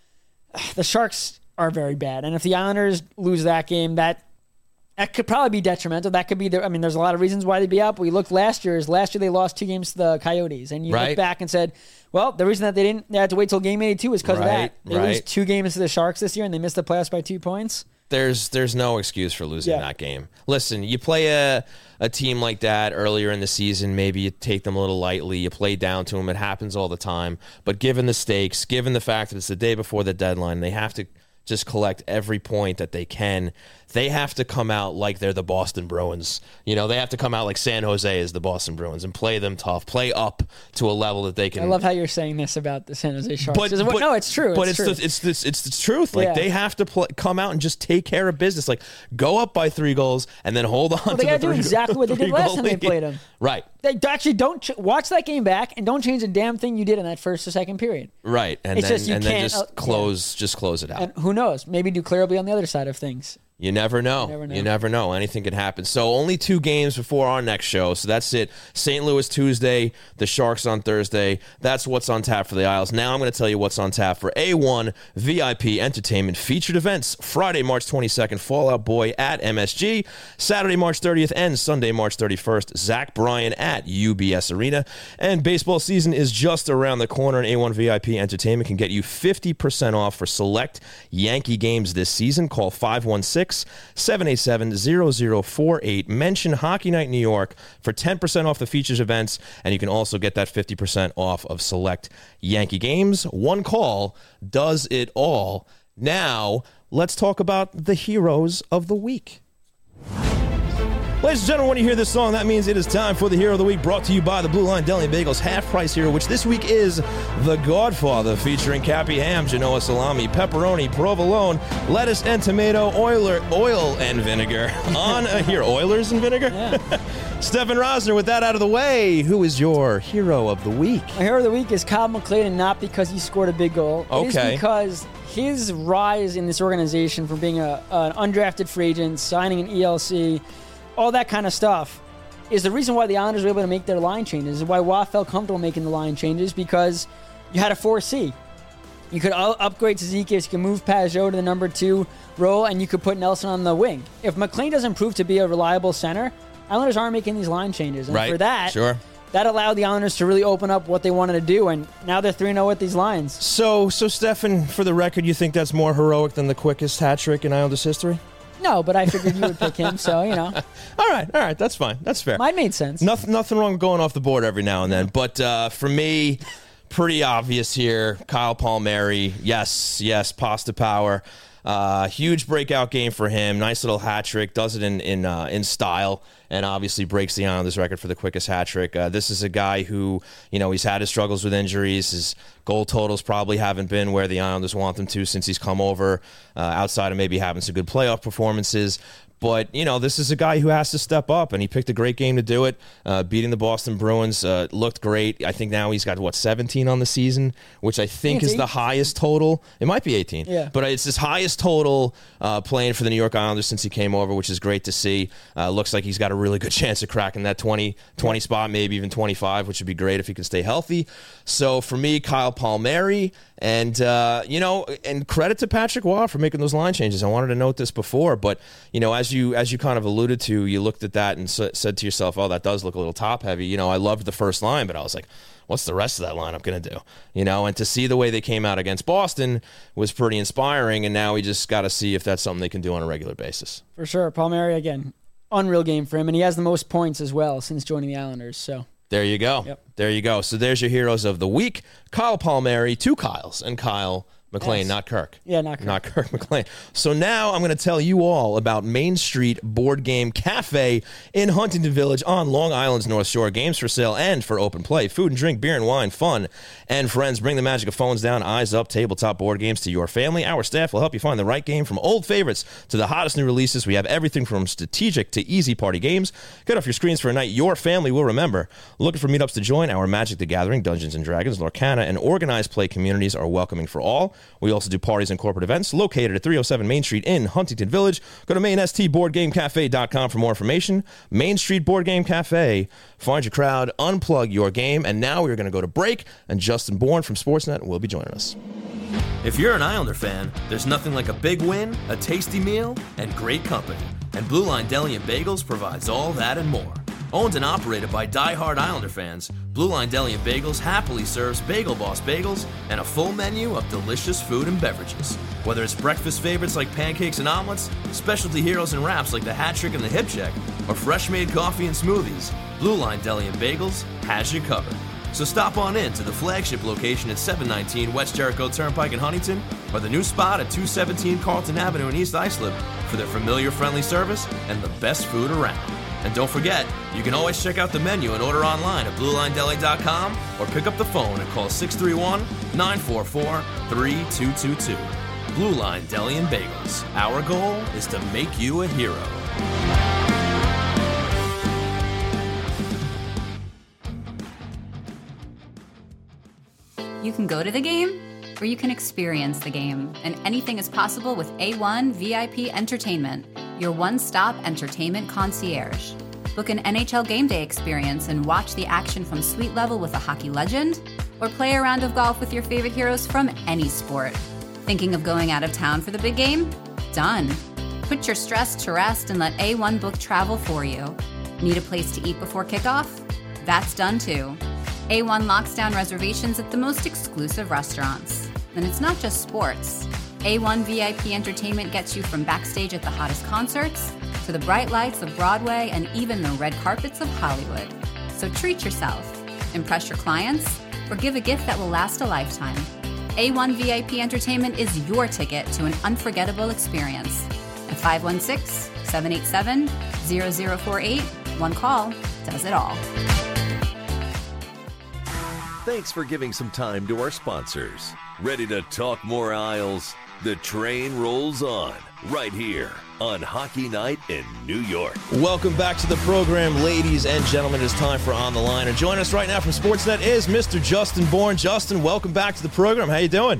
the Sharks are very bad. And if the Islanders lose that game, that that could probably be detrimental. That could be the, I mean, there's a lot of reasons why they'd be up. We looked last year, is last year they lost two games to the Coyotes. And you right. look back and said, well, the reason that they didn't they had to wait till game eighty-two was because right. of that. They right. lose two games to the Sharks this year and they missed the playoffs by two points. There's there's no excuse for losing yeah. that game. Listen, you play a, a team like that earlier in the season, maybe you take them a little lightly, you play down to them, it happens all the time. But given the stakes, given the fact that it's the day before the deadline, they have to just collect every point that they can. They have to come out like they're the Boston Bruins. You know, they have to come out like San Jose is the Boston Bruins and play them tough, play up to a level that they can. I love how you're saying this about the San Jose Sharks. But, but no, it's true. But it's it's true. the, it's the, it's the truth. Like yeah. they have to play, come out and just take care of business. Like go up by three goals and then hold on. Well, to they got the to do three, exactly what they did last time they played them. Right. They actually don't ch- watch that game back and don't change a damn thing you did in that first or second period. Right, and it's then just you and can't, then just uh, close, yeah. just close it out. And who knows? Maybe Duclair will be on the other side of things. You never know. You never know. You never know. Anything can happen. So only two games before our next show. So that's it. Saint Louis Tuesday, the Sharks on Thursday. That's what's on tap for the Isles. Now I'm going to tell you what's on tap for A one V I P Entertainment featured events. Friday, March twenty-second, Fall Out Boy at M S G. Saturday, March thirtieth, and Sunday, March thirty-first, Zach Bryan at U B S Arena. And baseball season is just around the corner, and A one V I P Entertainment can get you fifty percent off for select Yankee games this season. Call five one six, seven eight seven, zero zero four eight. Mention Hockey Night New York for ten percent off the features events, and you can also get that fifty percent off of select Yankee games. One call does it all. Now, let's talk about the heroes of the week. Ladies and gentlemen, when you hear this song, that means it is time for the Hero of the Week, brought to you by the Blue Line Deli and Bagels half-price hero, which this week is The Godfather, featuring Cappy ham, Genoa salami, pepperoni, provolone, lettuce and tomato, oiler, oil and vinegar on a hero. Oilers and vinegar? Yeah. Stefan Rosner, with that out of the way, who is your Hero of the Week? My Hero of the Week is Kyle McLean, and not because he scored a big goal. Okay. It is because his rise in this organization from being a, an undrafted free agent, signing an E L C, all that kind of stuff, is the reason why the Islanders were able to make their line changes, is why Watt felt comfortable making the line changes, because you had a four C. You could u- upgrade to Zizekiewicz, you could move Pajot to the number two role, and you could put Nelson on the wing. If McLean doesn't prove to be a reliable center, Islanders aren't making these line changes. And right. for that, sure. that allowed the Islanders to really open up what they wanted to do, and now they're three oh with these lines. So, so Stefan, for the record, you think that's more heroic than the quickest hat trick in Islanders history? No, but I figured you would pick him, so, you know. All right, all right, that's fine. That's fair. Mine made sense. Nothing, nothing wrong with going off the board every now and then. But uh, for me, pretty obvious here. Kyle Palmieri, yes, yes, pasta power. Uh, huge breakout game for him. Nice little hat trick. Does it in in uh, in style, and obviously breaks the Islanders record for the quickest hat trick. Uh, this is a guy who, you know, he's had his struggles with injuries. His goal totals probably haven't been where the Islanders want them to since he's come over, uh, outside of maybe having some good playoff performances. But, you know, this is a guy who has to step up, and he picked a great game to do it. Uh, beating the Boston Bruins uh, looked great. I think now he's got, what, seventeen on the season, which I think I think is the highest total. It might be eighteen. Yeah. But it's his highest total uh, playing for the New York Islanders since he came over, which is great to see. Uh, looks like he's got a really good chance of cracking that twenty, twenty spot, maybe even twenty-five, which would be great if he can stay healthy. So for me, Kyle Palmieri, and, uh, you know, and credit to Patrick Waugh for making those line changes. I wanted to note this before, but, you know, as you as you kind of alluded to, you looked at that and s- said to yourself, oh, that does look a little top heavy. You know, I loved the first line, but I was like, what's the rest of that lineup going to do? You know, and to see the way they came out against Boston was pretty inspiring, and now we just got to see if that's something they can do on a regular basis. For sure. Palmieri, again, unreal game for him, and he has the most points as well since joining the Islanders, so... There you go. Yep. There you go. So there's your heroes of the week. Kyle Palmieri, two Kyles, and Kyle McLean, Yes. not Kirk. Yeah, not Kirk. Not Kirk McLean. So now I'm going to tell you all about Main Street Board Game Cafe in Huntington Village on Long Island's North Shore. Games for sale and for open play. Food and drink, beer and wine, fun, and friends. Bring the magic of phones down, eyes up, tabletop board games to your family. Our staff will help you find the right game, from old favorites to the hottest new releases. We have everything from strategic to easy party games. Get off your screens for a night your family will remember. Looking for meetups to join? Our Magic the Gathering, Dungeons and Dragons, Lorcana, and organized play communities are welcoming for all. We also do parties and corporate events located at three oh seven Main Street in Huntington Village. Go to main st board game cafe dot com for more information. Main Street Board Game Cafe. Find your crowd, unplug your game, and now we're going to go to break, and Justin Bourne from Sportsnet will be joining us. If you're an Islander fan, there's nothing like a big win, a tasty meal, and great company. And Blue Line Deli and Bagels provides all that and more. Owned and operated by die-hard Islander fans, Blue Line Deli and Bagels happily serves Bagel Boss bagels and a full menu of delicious food and beverages. Whether it's breakfast favorites like pancakes and omelets, specialty heroes and wraps like the hat trick and the hip check, or fresh-made coffee and smoothies, Blue Line Deli and Bagels has you covered. So stop on in to the flagship location at seven nineteen West Jericho Turnpike in Huntington, or the new spot at two seventeen Carlton Avenue in East Islip for their familiar, friendly service and the best food around. And don't forget, you can always check out the menu and order online at blue line deli dot com or pick up the phone and call six three one, nine four four, three two two two. Blue Line Deli and Bagels. Our goal is to make you a hero. You can go to the game, or you can experience the game, and anything is possible with A one V I P Entertainment, your one-stop entertainment concierge. Book an N H L game day experience and watch the action from suite level with a hockey legend, or play a round of golf with your favorite heroes from any sport. Thinking of going out of town for the big game? Done. Put your stress to rest and let A one book travel for you. Need a place to eat before kickoff? That's done too. A one locks down reservations at the most exclusive restaurants. And it's not just sports. A one V I P Entertainment gets you from backstage at the hottest concerts to the bright lights of Broadway and even the red carpets of Hollywood. So treat yourself, impress your clients, or give a gift that will last a lifetime. A one V I P Entertainment is your ticket to an unforgettable experience. At five one six, seven eight seven, zero zero four eight, one call does it all. Thanks for giving some time to our sponsors. Ready to talk more Isles? The train rolls on right here on Hockey Night in New York. Welcome back to the program, ladies and gentlemen. It's time for On the Line. And joining us right now from Sportsnet is Mister Justin Bourne. Justin, welcome back to the program. How you doing?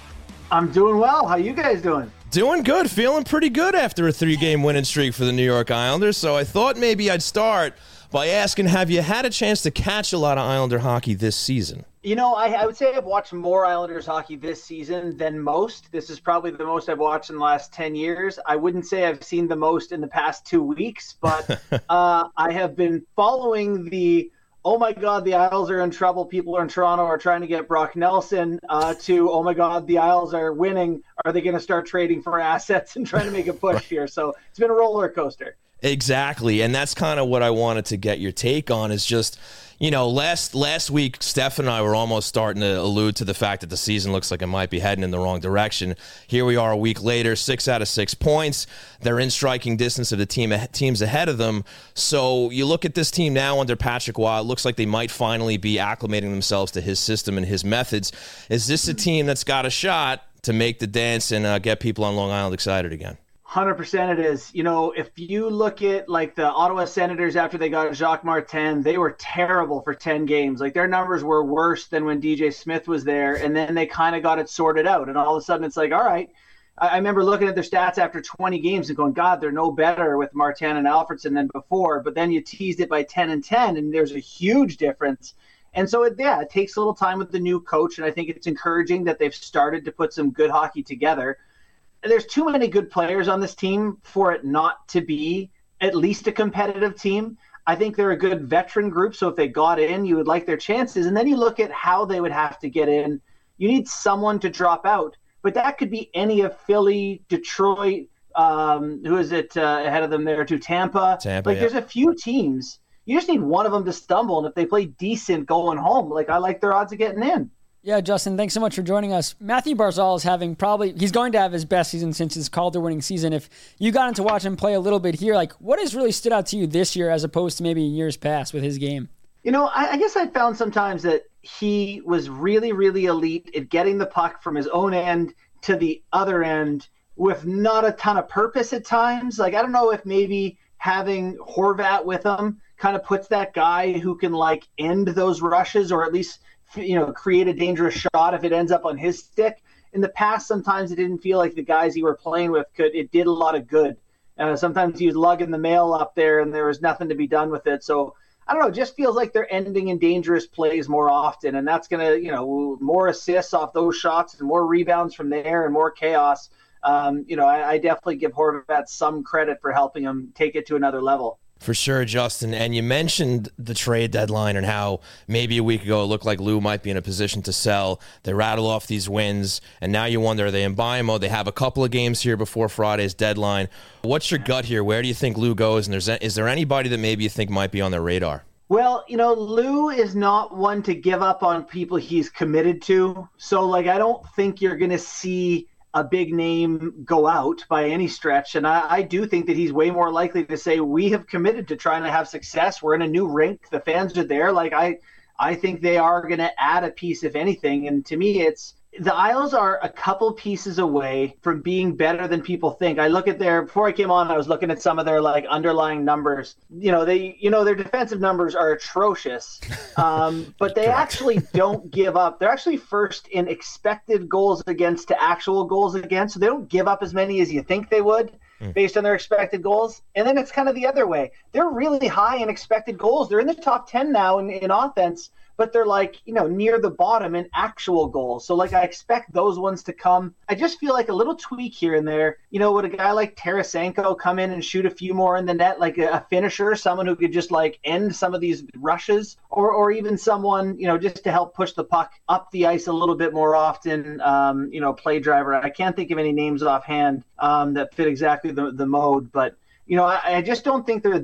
I'm doing well. How you guys doing? Doing good. Feeling pretty good after a three-game winning streak for the New York Islanders. So I thought maybe I'd start by asking, have you had a chance to catch a lot of Islander hockey this season? You know, I, I would say I've watched more Islanders hockey this season than most. This is probably the most I've watched in the last ten years. I wouldn't say I've seen the most in the past two weeks, but uh, I have been following the, oh my God, the Isles are in trouble. People in Toronto are trying to get Brock Nelson uh, to, oh my God, the Isles are winning. Are they going to start trading for assets and trying to make a push here? So it's been a roller coaster. Exactly, and that's kind of what I wanted to get your take on is just, you know, last last week, Steph and I were almost starting to allude to the fact that the season looks like it might be heading in the wrong direction. Here we are a week later, six out of six points. They're in striking distance of the team teams ahead of them. So you look at this team now under Patrick Waugh, it looks like they might finally be acclimating themselves to his system and his methods. Is this a team that's got a shot to make the dance and uh, get people on Long Island excited again? one hundred percent it is. You know, if you look at like the Ottawa Senators after they got Jacques Martin, they were terrible for ten games. Like their numbers were worse than when D J Smith was there, and then they kind of got it sorted out. And all of a sudden it's like, all right. I, I remember looking at their stats after twenty games and going, God, they're no better with Martin and Alfredson than before. But then you teased it by ten and ten, and there's a huge difference. And so, it, yeah, it takes a little time with the new coach, and I think it's encouraging that they've started to put some good hockey together. There's too many good players on this team for it not to be at least a competitive team. I think they're a good veteran group, so if they got in, you would like their chances. And then you look at how they would have to get in. You need someone to drop out, but that could be any of Philly, Detroit, um, who is it uh, ahead of them there, to Tampa. Tampa like yeah. There's a few teams. You just need one of them to stumble, and if they play decent going home, like I like their odds of getting in. Yeah, Justin, thanks so much for joining us. Matthew Barzal is having probably, he's going to have his best season since his Calder winning season. If you got him to watch him play a little bit here, like what has really stood out to you this year as opposed to maybe years past with his game? You know, I, I guess I found sometimes that he was really, really elite at getting the puck from his own end to the other end with not a ton of purpose at times. Like, I don't know if maybe having Horvat with him kind of puts that guy who can like end those rushes or at least you know, create a dangerous shot if it ends up on his stick. In the past, sometimes it didn't feel like the guys he were playing with could, it did a lot of good. Uh, sometimes he was lugging the mail up there and there was nothing to be done with it. So I don't know, it just feels like they're ending in dangerous plays more often. And that's going to, you know, more assists off those shots and more rebounds from there and more chaos. Um, you know, I, I definitely give Horvat some credit for helping him take it to another level. For sure, Justin. And you mentioned the trade deadline and how maybe a week ago it looked like Lou might be in a position to sell. They rattle off these wins, and now you wonder, are they in buy mode? They have a couple of games here before Friday's deadline. What's your gut here? Where do you think Lou goes? And there's, is there anybody that maybe you think might be on their radar? Well, you know, Lou is not one to give up on people he's committed to. So, like, I don't think you're going to see a big name go out by any stretch. And I, I do think that he's way more likely to say, we have committed to trying to have success. We're in a new rink. The fans are there. Like I, I think they are going to add a piece, if anything. And to me, it's the Isles are a couple pieces away from being better than people think. I look at their, before I came on, I was looking at some of their like underlying numbers. You know, they, you know, their defensive numbers are atrocious, um, but they actually don't give up. They're actually first in expected goals against to actual goals against. So they don't give up as many as you think they would based on their expected goals. And then it's kind of the other way. They're really high in expected goals. They're in the top ten now in, in offense, but they're like, you know, near the bottom in actual goals. So like I expect those ones to come. I just feel like a little tweak here and there. You know, would a guy like Tarasenko come in and shoot a few more in the net, like a, a finisher, someone who could just like end some of these rushes, or or even someone, you know, just to help push the puck up the ice a little bit more often, um, you know, play driver. I can't think of any names offhand um, that fit exactly the, the mode, but you know, I, I just don't think they're that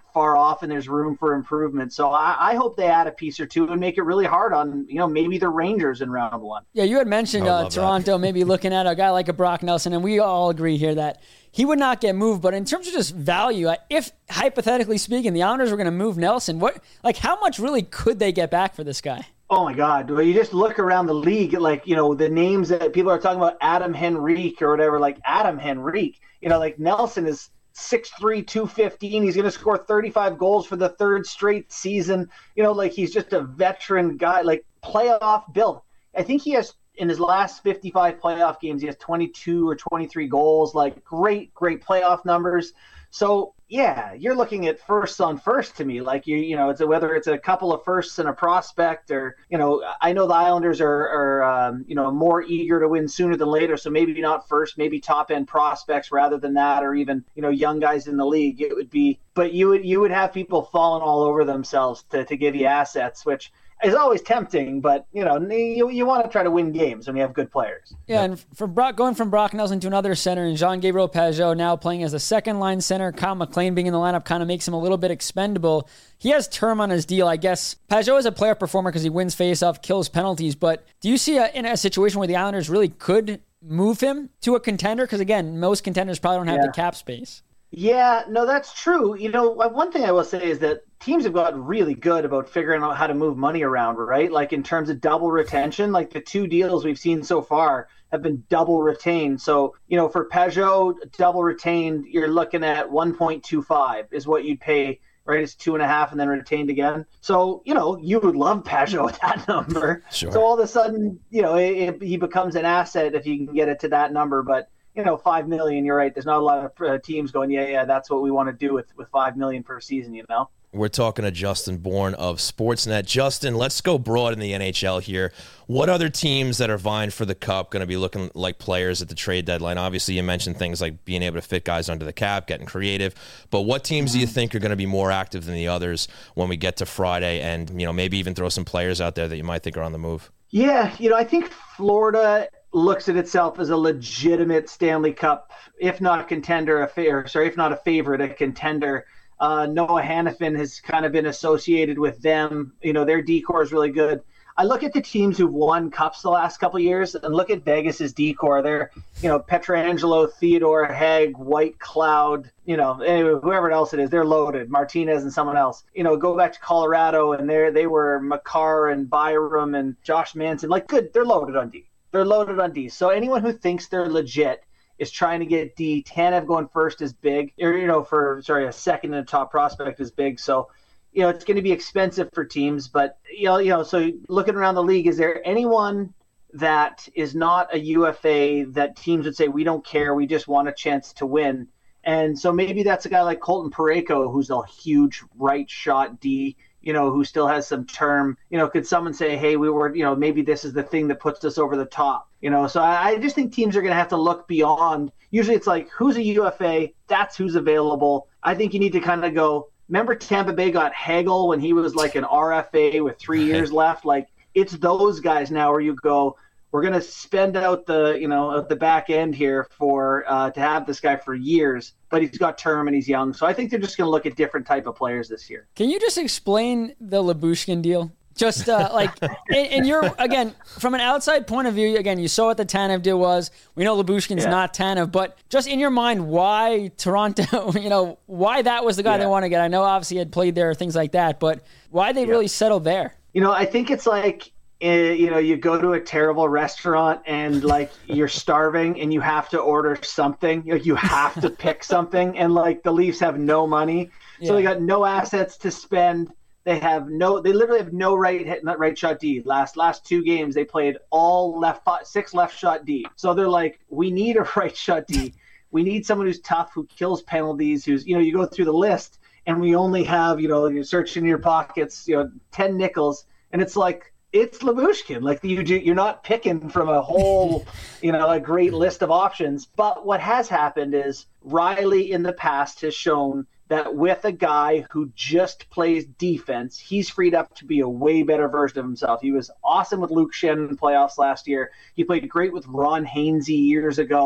far off and there's room for improvement. So I, I hope they add a piece or two and make it really hard on, you know, maybe the Rangers in round one. Yeah, you had mentioned uh, Toronto maybe looking at a guy like a Brock Nelson, and we all agree here that he would not get moved. But in terms of just value, if hypothetically speaking, the Islanders were going to move Nelson, what, like, how much really could they get back for this guy? Oh my God. Well, you just look around the league, like, you know, the names that people are talking about, Adam Henrique or whatever, like Adam Henrique, you know, like Nelson is six three, two fifteen. He's going to score thirty-five goals for the third straight season. You know, like he's just a veteran guy, like playoff build. I think he has, in his last fifty-five playoff games, he has twenty-two or twenty-three goals, like great, great playoff numbers. So, yeah, you're looking at firsts on first to me. Like, you you know, it's a, whether it's a couple of firsts and a prospect or, you know, I know the Islanders are, are um, you know, more eager to win sooner than later. So maybe not first, maybe top end prospects rather than that, or even, you know, young guys in the league. It would be, but you would, you would have people falling all over themselves to, to give you assets, which is always tempting, but you know, you, you want to try to win games when you have good players. Yeah, and from Brock, going from Brock Nelson to another center, and Jean-Gabriel Pageau now playing as a second-line center, Kyle McLean being in the lineup kind of makes him a little bit expendable. He has term on his deal, I guess. Pageau is a player performer because he wins face-off, kills penalties, but do you see a, in a situation where the Islanders really could move him to a contender? Because again, most contenders probably don't have yeah. the cap space. Yeah, no, that's true. You know, one thing I will say is that teams have gotten really good about figuring out how to move money around, right? Like in terms of double retention, like the two deals we've seen so far have been double retained. So, you know, for Pageau, double retained, you're looking at one point two five is what you'd pay, right? It's two and a half and then retained again. So, you know, you would love Pageau at that number. Sure. So all of a sudden, you know, it, it, he becomes an asset if you can get it to that number. But you know, five million, you're right. There's not a lot of uh, teams going, yeah, yeah, that's what we want to do with, with five million per season, you know? We're talking to Justin Bourne of Sportsnet. Justin, let's go broad in the N H L here. What other teams that are vying for the Cup going to be looking like players at the trade deadline? Obviously, you mentioned things like being able to fit guys under the cap, getting creative. But what teams do you think are going to be more active than the others when we get to Friday, and you know, maybe even throw some players out there that you might think are on the move? Yeah, you know, I think Florida looks at itself as a legitimate Stanley Cup, if not contender, a fa- sorry, if not a favorite, a contender. Uh, Noah Hannafin has kind of been associated with them. You know, their decor is really good. I look at the teams who've won cups the last couple of years and look at Vegas's decor. They're, you know, Pietrangelo, Theodore, Hegg, White Cloud, you know, anyway, whoever else it is, they're loaded. Martinez and someone else. You know, go back to Colorado and they they were Makar and Byram and Josh Manson. Like, good, they're loaded on D. They're loaded on D. So anyone who thinks they're legit is trying to get D. Tanev going first is big. Or, you know, for, sorry, a second and a top prospect is big. So, you know, it's going to be expensive for teams. But, you know, you know, so looking around the league, is there anyone that is not a U F A that teams would say, we don't care, we just want a chance to win? And so maybe that's a guy like Colton Parayko, who's a huge right shot D, you know, who still has some term. You know, could someone say, hey, we were, you know, maybe this is the thing that puts us over the top, you know? So I, I just think teams are going to have to look beyond. Usually it's like, who's a U F A? That's who's available. I think you need to kind of go, remember Tampa Bay got Hagel when he was like an R F A with three years left? Like, it's those guys now where you go, we're going to spend out the, you know, at the back end here for uh, to have this guy for years, but he's got term and he's young. So I think they're just going to look at different type of players this year. Can you just explain the Lyubushkin deal? Just uh, like, and you're, again, from an outside point of view, again, you saw what the Tanev deal was. We know Lyubushkin's yeah. not Tanev, but just in your mind, why Toronto, you know, why that was the guy yeah. they want to get? I know obviously he had played there, things like that, but why they yeah. really settled there? You know, I think it's like, you know, you go to a terrible restaurant and like you're starving and you have to order something. Like you have to pick something, and like the Leafs have no money, yeah. so they got no assets to spend. They have no. They literally have no right hit, not right shot D. Last last two games they played all left six left shot D. So they're like, we need a right shot D. We need someone who's tough, who kills penalties. Who's, you know, you go through the list and we only have, you know, you're searching in your pockets, you know, ten nickels, and it's like, it's Lyubushkin. Like, you, you're not picking from a whole, you know, a great list of options. But what has happened is Riley in the past has shown that with a guy who just plays defense, he's freed up to be a way better version of himself. He was awesome with Luke Schenn in the playoffs last year. He played great with Ron Hainsey years ago.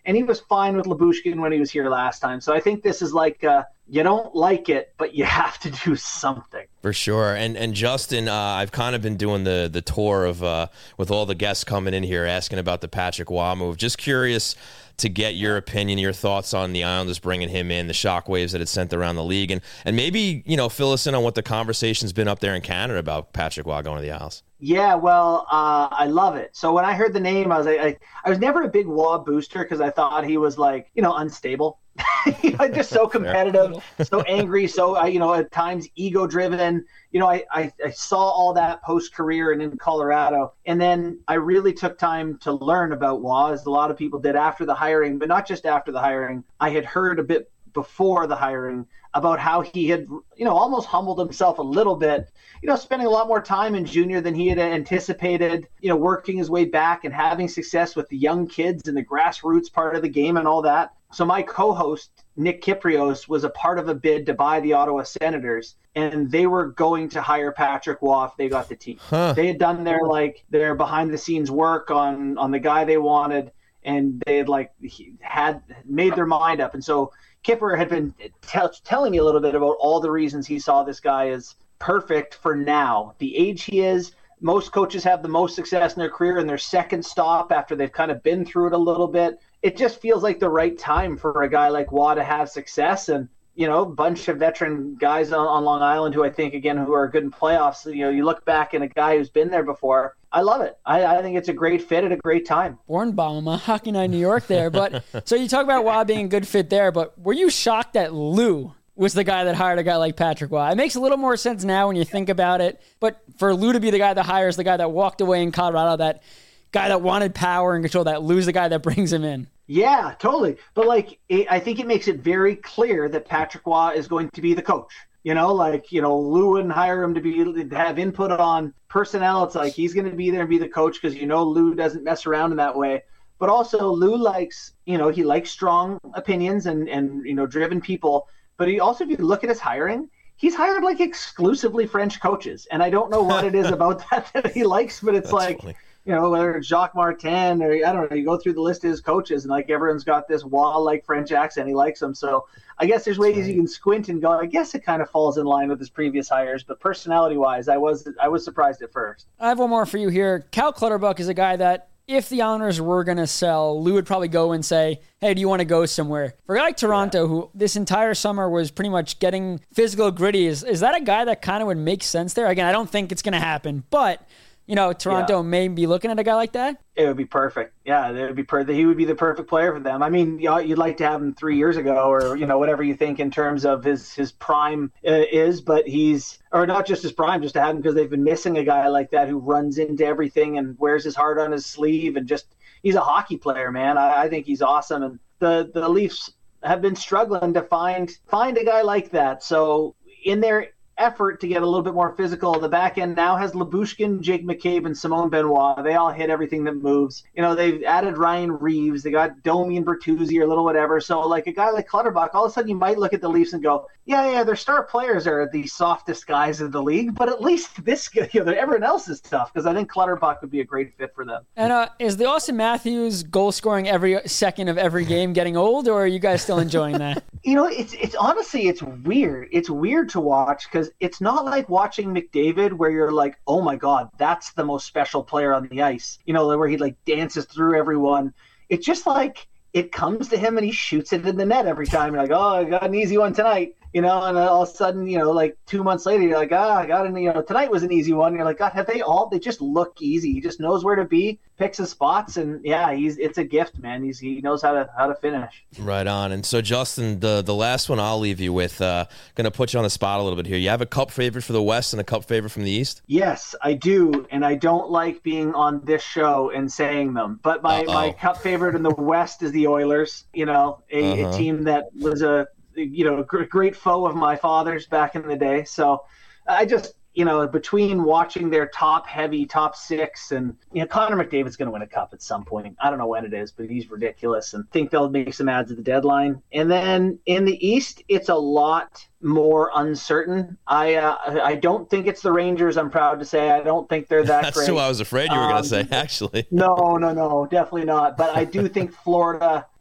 and he was fine with Lyubushkin when he was here last time. So I think this is like, uh, you don't like it, but you have to do something. For sure. And and Justin, uh, I've kind of been doing the the tour of uh, with all the guests coming in here asking about the Patrick Waugh move. Just curious to get your opinion, your thoughts on the Islanders bringing him in, the shockwaves that it sent around the league, and and maybe, you know, fill us in on what the conversation's been up there in Canada about Patrick Waugh going to the Isles. Yeah, well, uh, I love it. So when I heard the name, I was like, I, I was never a big Waugh booster because I thought he was like, you know, unstable. You know, just so competitive, so angry, so, uh, you know, at times ego-driven. You know, I, I, I saw all that post-career and in Colorado. And then I really took time to learn about Waugh, as a lot of people did after the hiring, but not just after the hiring. I had heard a bit before the hiring about how he had, you know, almost humbled himself a little bit, you know, spending a lot more time in junior than he had anticipated, you know, working his way back and having success with the young kids and the grassroots part of the game and all that. So my co-host, Nick Kyprios, was a part of a bid to buy the Ottawa Senators, and they were going to hire Patrick Waugh if they got the team. Huh. They had done their, like, their behind-the-scenes work on, on the guy they wanted, and they had, like, had made their mind up. And so Kipper had been t- telling me a little bit about all the reasons he saw this guy as perfect for now. The age he is, most coaches have the most success in their career in their second stop after they've kind of been through it a little bit. It just feels like the right time for a guy like Waugh to have success. And, you know, a bunch of veteran guys on, on Long Island who I think, again, who are good in playoffs. You know, you look back and a guy who's been there before. I love it. I, I think it's a great fit at a great time. Bornbaum, Hockey Night New York there. But so you talk about Waugh being a good fit there, but were you shocked that Lou was the guy that hired a guy like Patrick Waugh? It makes a little more sense now when you think about it. But for Lou to be the guy that hires the guy that walked away in Colorado, that guy that wanted power and control, that Lou's the guy that brings him in. Yeah, totally. But, like, it, I think it makes it very clear that Patrick Waugh is going to be the coach. You know, like, you know, Lou wouldn't hire him to be to have input on personnel. It's like he's going to be there and be the coach because, you know, Lou doesn't mess around in that way. But also Lou likes, you know, he likes strong opinions and, and you know, driven people. But he also, if you look at his hiring, he's hired, like, exclusively French coaches. And I don't know what it is about that that he likes, but it's That's like funny. You know, whether it's Jacques Martin or, I don't know, you go through the list of his coaches and, like, everyone's got this Waugh-like French accent. He likes them. So I guess there's ways right. you can squint and go, I guess it kind of falls in line with his previous hires. But personality-wise, I was I was surprised at first. I have one more for you here. Cal Clutterbuck is a guy that if the Islanders were going to sell, Lou would probably go and say, hey, do you want to go somewhere? For a guy like Toronto, yeah. who this entire summer was pretty much getting physical gritty, is, is that a guy that kind of would make sense there? Again, I don't think it's going to happen, but you know, Toronto yeah. may be looking at a guy like that. It would be perfect. Yeah, it would be perfect. He would be the perfect player for them. I mean, you know, you'd like to have him three years ago, or you know, whatever you think in terms of his his prime uh, is. But he's, or not just his prime, just to have him because they've been missing a guy like that who runs into everything and wears his heart on his sleeve, and just he's a hockey player, man. I, I think he's awesome, and the the Leafs have been struggling to find find a guy like that. So in their effort to get a little bit more physical, the back end now has Lyubushkin, Jake McCabe, and Simone Benoit. They all hit everything that moves. You know, they've added Ryan Reeves. They got Domi and Bertuzzi or a little whatever. So, like, a guy like Clutterbuck, all of a sudden you might look at the Leafs and go, yeah, yeah, their star players are the softest guys in the league, but at least this, you know, everyone else is tough, because I think Clutterbuck would be a great fit for them. And uh, is the Austin Matthews goal scoring every second of every game getting old, or are you guys still enjoying that? You know, it's it's honestly, it's weird. It's weird to watch because it's not like watching McDavid where you're like, oh my God, that's the most special player on the ice. You know, where he like dances through everyone. It's just like it comes to him and he shoots it in the net every time. You're like, oh, I got an easy one tonight. You know, and all of a sudden, you know, like two months later, you're like, ah, I got an, you know, tonight was an easy one. You're like, God, have they all? They just look easy. He just knows where to be, picks his spots, and yeah, he's it's a gift, man. He's he knows how to how to finish. Right on. And so, Justin, the the last one I'll leave you with, uh, going to put you on the spot a little bit here. You have a cup favorite for the West and a cup favorite from the East? Yes, I do, and I don't like being on this show and saying them. But my, my cup favorite in the West is the Oilers. You know, a, uh-huh. a team that was a you know, a great foe of my father's back in the day. So I just, you know, between watching their top heavy, top six, and, you know, Connor McDavid's going to win a cup at some point. I don't know when it is, but he's ridiculous, and think they'll make some ads at the deadline. And then in the East, it's a lot more uncertain. I uh, I don't think it's the Rangers, I'm proud to say. I don't think they're that That's great. That's who I was afraid you were um, going to say, actually. no, no, no, definitely not. But I do think Florida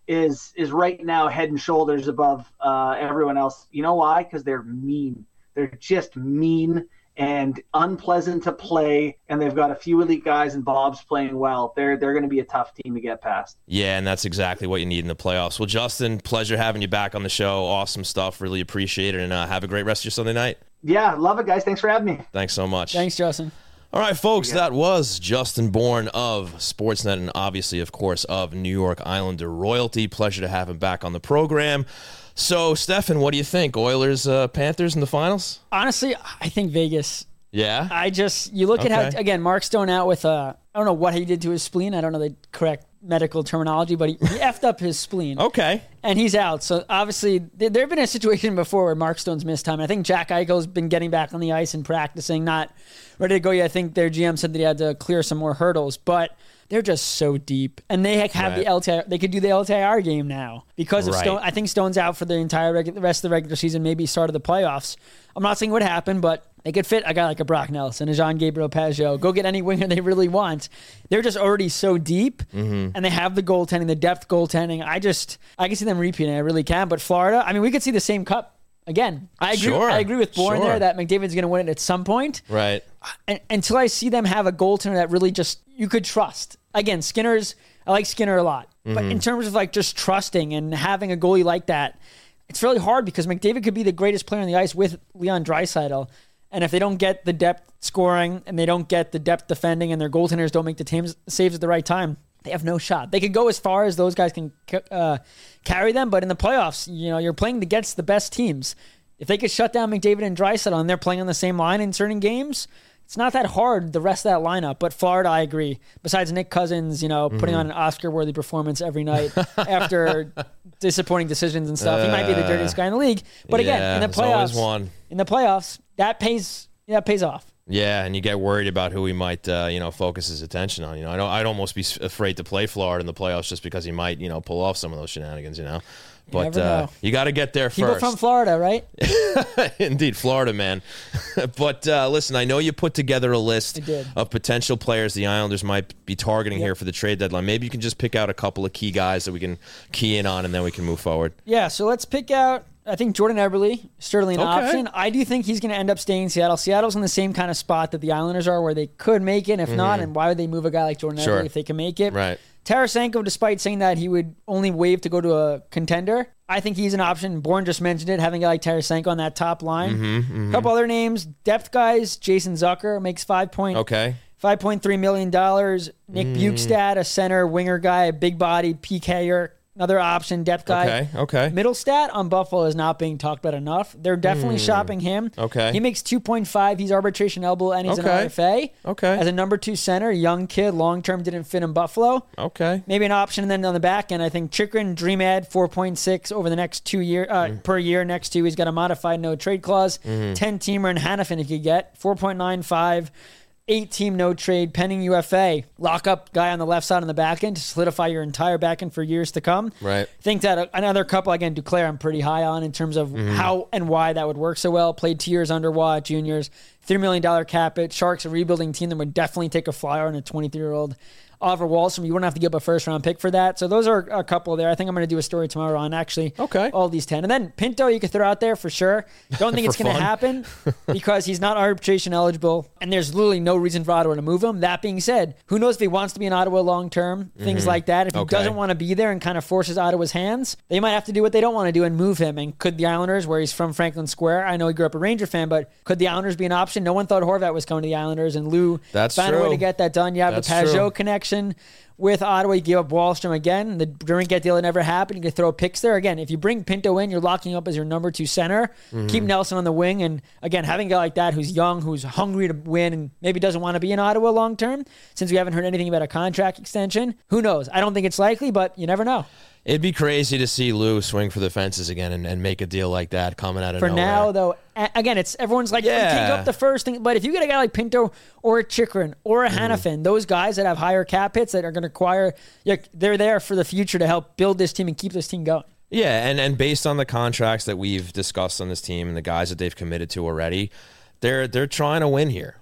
is is right now head and shoulders above uh, everyone else. You know why? Because they're mean. They're just mean and unpleasant to play, and they've got a few elite guys, and Bob's playing well. They're they're going to be a tough team to get past. Yeah, and that's exactly what you need in the playoffs. Well, Justin, pleasure having you back on the show. Awesome stuff. Really appreciate it, and uh, have a great rest of your Sunday night. Yeah, love it, guys. Thanks for having me. Thanks so much. Thanks, Justin. All right, folks, that was Justin Bourne of Sportsnet and obviously, of course, of New York Islander royalty. Pleasure to have him back on the program. So, Stefan, what do you think? Oilers, uh, Panthers in the finals? Honestly, I think Vegas. Yeah? I just, you look Okay. at how, again, Mark Stone out with, uh, I don't know what he did to his spleen. I don't know the correct medical terminology, but he, he effed up his spleen. Okay. And he's out. So obviously, there there have been a situation before where Mark Stone's missed time. I think Jack Eichel's been getting back on the ice and practicing, not ready to go yet. I think their G M said that he had to clear some more hurdles, but they're just so deep. And they have Right. the L T I R. They could do the L T I R game now because of Right. Stone. I think Stone's out for the entire regu- the rest of the regular season, maybe start of the playoffs. I'm not saying what happened, but they could fit a guy like a Brock Nelson, a Jean-Gabriel Pageau. Go get any winger they really want. They're just already so deep, Mm-hmm. and they have the goaltending, the depth goaltending. I just, I can see them repeating. I really can. But Florida, I mean, we could see the same cup again. I agree. Sure. I agree with Bourne Sure. there that McDavid's going to win it at some point. Right. And, until I see them have a goaltender that really just you could trust. Again, Skinner's. I like Skinner a lot, but Mm-hmm. in terms of like just trusting and having a goalie like that, it's really hard because McDavid could be the greatest player on the ice with Leon Draisaitl. And if they don't get the depth scoring and they don't get the depth defending and their goaltenders don't make the teams saves at the right time, they have no shot. They could go as far as those guys can uh, carry them, but in the playoffs, you know, you're playing against the best teams. If they could shut down McDavid and Draisaitl and they're playing on the same line in certain games, it's not that hard, the rest of that lineup. But Florida, I agree. Besides Nick Cousins, you know, putting on an Oscar-worthy performance every night after disappointing decisions and stuff, he might be the dirtiest guy in the league. But again, Yeah, in the there's always playoffs, one. in the playoffs, that pays. That pays off. Yeah, and you get worried about who he might, uh, you know, focus his attention on. You know, I don't, I'd almost be afraid to play Florida in the playoffs just because he might, you know, pull off some of those shenanigans. You know, but never uh, know. you got to get there People first. from Florida, right? Indeed, Florida, man. But uh, listen, I know you put together a list I did. of potential players the Islanders might be targeting Yep. here for the trade deadline. Maybe you can just pick out a couple of key guys that we can key in on, and then we can move forward. Yeah, so let's pick out, I think Jordan Eberle, certainly an Okay. option. I do think he's going to end up staying in Seattle. Seattle's in the same kind of spot that the Islanders are where they could make it. If not, and why would they move a guy like Jordan Sure. Eberle if they can make it? Right. Tarasenko, despite saying that he would only waive to go to a contender, I think he's an option. Bourne just mentioned it, having a guy like Tarasenko on that top line. Mm-hmm, A couple other names, depth guys, Jason Zucker makes five point, Okay. five point three million dollars. Nick Mm. Bukestad, a center winger guy, a big body P K-er, another option, depth guy. Okay. Okay. Middlestat on Buffalo is not being talked about enough. They're definitely shopping him. Okay. He makes two point five. He's arbitration eligible, and he's an Okay. R F A. Okay. As a number two center, young kid, long term, didn't fit in Buffalo. Okay. Maybe an option. And then on the back end, I think Chikrin, Dream Ad, four point six over the next two year uh, Mm. per year. Next two, he's got a modified no trade clause. Mm-hmm. ten-teamer in Hannafin he could get. four point nine five. Eight-team no trade, pending U F A. Lock up guy on the left side on the back end to solidify your entire back end for years to come. Right. Think that another couple, again, Duclair I'm pretty high on in terms of Mm-hmm. how and why that would work so well. Played two years under Watt, juniors, three million dollars cap it. Sharks, a rebuilding team that would definitely take a flyer on a twenty-three-year-old Oliver Wahlstrom. You wouldn't have to give up a first-round pick for that. So those are a couple there. I think I'm going to do a story tomorrow on actually Okay. all these ten. And then Pinto you could throw out there for sure. Don't think For it's going to fun. happen because he's not arbitration eligible, and there's literally no reason for Ottawa to move him. That being said, who knows if he wants to be in Ottawa long-term, things like that. If he Okay. doesn't want to be there and kind of forces Ottawa's hands, they might have to do what they don't want to do and move him. And could the Islanders, where he's from Franklin Square, I know he grew up a Ranger fan, but could the Islanders be an option? No one thought Horvat was coming to the Islanders, and Lou That's found a way true. to get that done. You have That's the Pajot true. connection with Ottawa. You give up Wahlstrom again. The Drinkat deal that never happened. You can throw picks there. Again, if you bring Pinto in, you're locking up as your number two center. Mm-hmm. Keep Nelson on the wing. And again, having a guy like that who's young, who's hungry to win, and maybe doesn't want to be in Ottawa long term, since we haven't heard anything about a contract extension, who knows? I don't think it's likely, but you never know. It'd be crazy to see Lou swing for the fences again and, and make a deal like that coming out of For nowhere. now, though, a- again, it's everyone's like, Yeah. take up the first thing. But if you get a guy like Pinto or a Chikrin or a Hannafin, those guys that have higher cap hits that are going to require, like, they're there for the future to help build this team and keep this team going. Yeah, and, and based on the contracts that we've discussed on this team and the guys that they've committed to already, they're they're trying to win here.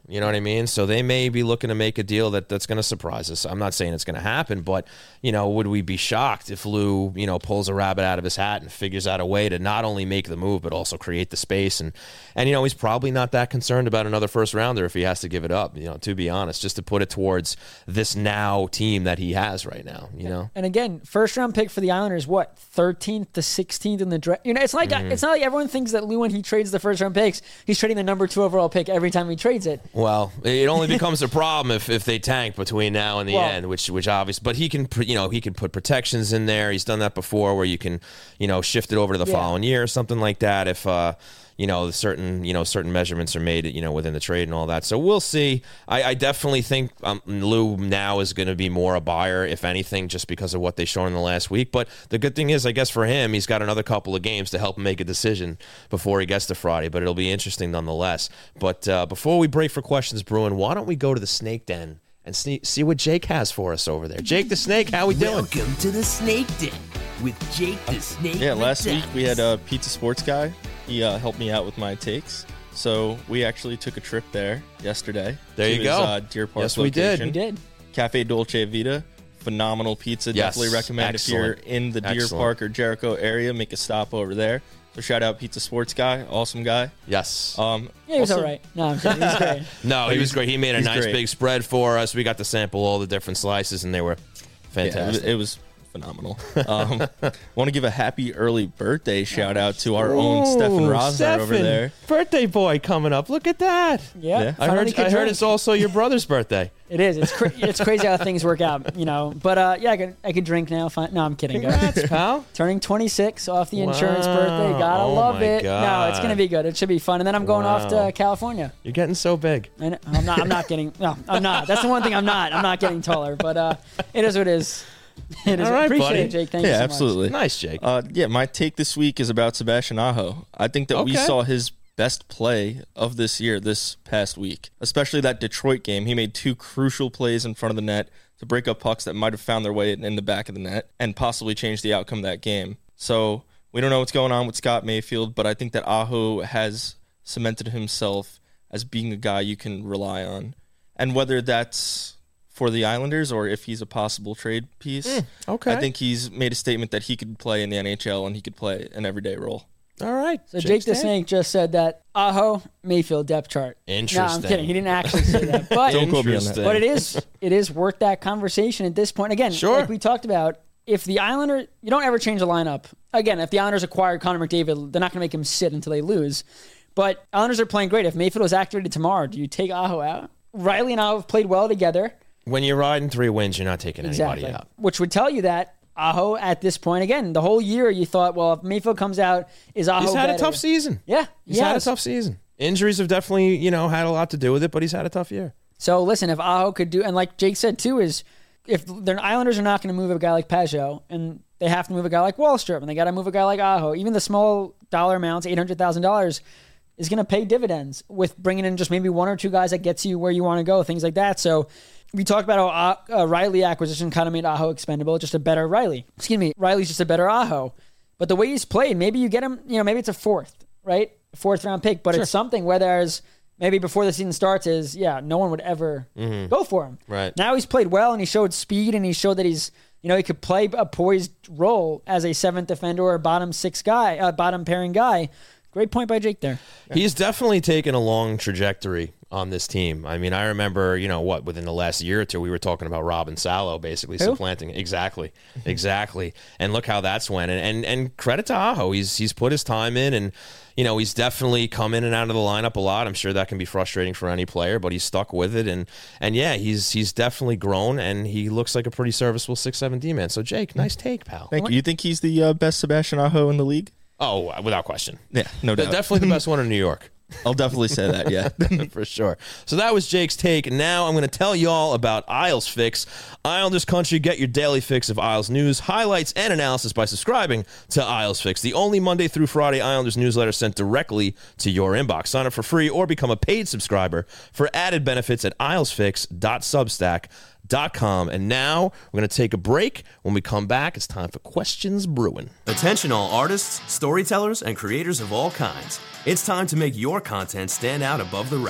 You know what I mean? So they may be looking to make a deal that, that's going to surprise us. I'm not saying it's going to happen, but, you know, would we be shocked if Lou, you know, pulls a rabbit out of his hat and figures out a way to not only make the move, but also create the space? And, and you know, he's probably not that concerned about another first rounder if he has to give it up, you know, to be honest, just to put it towards this now team that he has right now, you know? And again, first round pick for the Islanders, what, thirteenth to sixteenth in the draft? You know, it's like, mm-hmm. it's not like everyone thinks that Lou, when he trades the first round picks, he's trading the number two overall pick every time he trades it. Well, it only becomes a problem if, if they tank between now and the well, end, which which obviously, but he can, you know, he can put protections in there. He's done that before, where you can, you know, shift it over to the yeah. following year or something like that. If uh, you know, certain you know certain measurements are made, you know, within the trade and all that. So we'll see. I, I definitely think um, Lou now is going to be more a buyer, if anything, just because of what they've shown in the last week. But the good thing is, I guess for him, he's got another couple of games to help him make a decision before he gets to Friday. But it'll be interesting nonetheless. But uh, before we break for questions, Bruin, why don't we go to the Snake Den and see, see what Jake has for us over there? Jake the Snake, how we doing? Welcome to the Snake Den with Jake the Snake. Yeah, last week we had a Pizza Sports Guy. He uh, helped me out with my takes. So we actually took a trip there yesterday. There you his, go. Uh, Deer Park yes, location. we did. We did. Cafe Dolce Vita. Phenomenal pizza. Yes, Definitely recommend excellent. if you're in the Deer Excellent. Park or Jericho area, make a stop over there. So shout out Pizza Sports Guy. Awesome guy. Yes. Um, Yeah, he was also- all right. No, I'm kidding. He was great. No, he was great. He made a He's nice great. big spread for us. We got to sample all the different slices, and they were Yeah, it was, fantastic. it was phenomenal. Um, want to give a happy early birthday shout out to our own Stefan Rosner over there. Birthday boy coming up. Look at that. Yeah. Yeah. I heard, I heard it's also your brother's birthday. It is. It's cra- it's crazy how things work out, you know. But uh, yeah, I can I can drink now. Fine. No, I'm kidding. guys. Congrats, pal. Turning twenty-six off the insurance Wow. birthday. Gotta Oh love my it. God. No, it's gonna be good. It should be fun. And then I'm going off Wow. to California. You're getting so big. And I'm not. I'm not getting. No, I'm not. That's the one thing I'm not. I'm not getting taller. But uh, it is what it is. It is. All right, Appreciate buddy. it, Jake. Thank Yeah, you so absolutely. Nice, Jake. Uh, yeah, my take this week is about Sebastian Aho. I think that we Okay. saw his best play of this year this past week, especially that Detroit game. He made two crucial plays in front of the net to break up pucks that might have found their way in the back of the net and possibly change the outcome of that game. So we don't know what's going on with Scott Mayfield, but I think that Aho has cemented himself as being a guy you can rely on. And whether that's for the Islanders or if he's a possible trade piece, Mm, okay. I think he's made a statement that he could play in the N H L and he could play an everyday role. All right. So Jake Jake's the take. Snake just said that Aho Mayfield depth chart. No, I'm Interesting. kidding. He didn't actually say that. But Don't quote me on that. Interesting. But it is it is worth that conversation at this point. Again, Sure. like we talked about, if the Islanders, you don't ever change the lineup. Again, if the Islanders acquired Connor McDavid, they're not going to make him sit until they lose. But Islanders are playing great. If Mayfield was activated tomorrow, do you take Aho out? Riley and Aho have played well together. When you're riding three wins, you're not taking Exactly. anybody out. Which would tell you that Aho at this point, again, the whole year you thought, well, if Mayfield comes out, is Aho He's had better? a tough season. Yeah, He's he had a has. tough season. Injuries have definitely, you know, had a lot to do with it, but he's had a tough year. So listen, if Aho could do, and like Jake said too, is if the Islanders are not going to move a guy like Pajot, and they have to move a guy like Wallstrom, and they got to move a guy like Aho, even the small dollar amounts, eight hundred thousand dollars, is going to pay dividends with bringing in just maybe one or two guys that gets you where you want to go, things like that. So we talked about how uh, Riley acquisition kind of made Aho expendable, just a better Riley. Excuse me, Riley's just a better Aho. But the way he's played, maybe you get him, you know, maybe it's a fourth, right? Fourth round pick, but Sure. it's something where there's maybe before the season starts is, yeah, no one would ever go for him. Right. Now he's played well and he showed speed and he showed that he's, you know, he could play a poised role as a seventh defender or a bottom six guy, uh, bottom pairing guy. Great point by Jake there. He's definitely taken a long trajectory on this team. I mean, I remember, you know, what, within the last year or two, we were talking about Robin Salo basically Who? supplanting. Exactly. Exactly. And look how that's went. And, and and credit to Aho. He's he's put his time in and, you know, he's definitely come in and out of the lineup a lot. I'm sure that can be frustrating for any player, but he's stuck with it. And and yeah, he's he's definitely grown and he looks like a pretty serviceable six seven D man. So Jake, nice take, pal. Thank you. You think he's the uh, best Sebastian Aho in the league? Oh, without question. Yeah, no doubt. Definitely the best one in New York. I'll definitely say that, yeah. For sure. So that was Jake's take. Now I'm going to tell y'all about Isles Fix. Islanders Country, get your daily fix of Isles news, highlights, and analysis by subscribing to Isles Fix, the only Monday through Friday Islanders newsletter sent directly to your inbox. Sign up for free or become a paid subscriber for added benefits at ilesfix dot substack dot com. And now we're going to take a break. When we come back, it's time for Questions Brewing. Attention all artists, storytellers, and creators of all kinds. It's time to make your content stand out above the rest.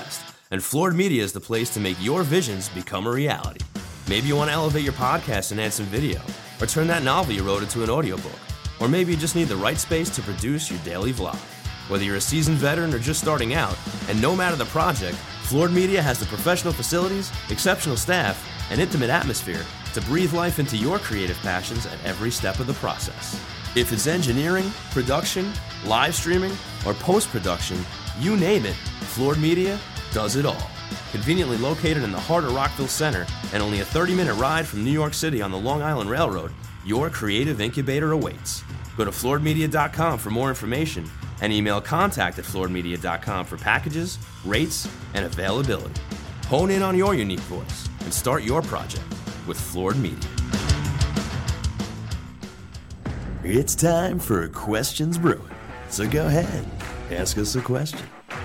and Floored Media is the place to make your visions become a reality. Maybe you want to elevate your podcast and add some video, or turn that novel you wrote into an audiobook. Or maybe you just need the right space to produce your daily vlog. Whether you're a seasoned veteran or just starting out, and no matter the project, Floored Media has the professional facilities, exceptional staff, and intimate atmosphere to breathe life into your creative passions at every step of the process. If it's engineering, production, live streaming, or post-production, you name it, Floored Media does it all. Conveniently located in the heart of Rockville Center and only a thirty-minute ride from New York City on the Long Island Railroad, your creative incubator awaits. Go to floored media dot com for more information and email contact at floored media dot com for packages, rates, and availability. Hone in on your unique voice and start your project with Floored Media. It's time for Questions Brewing. So go ahead, ask us a question.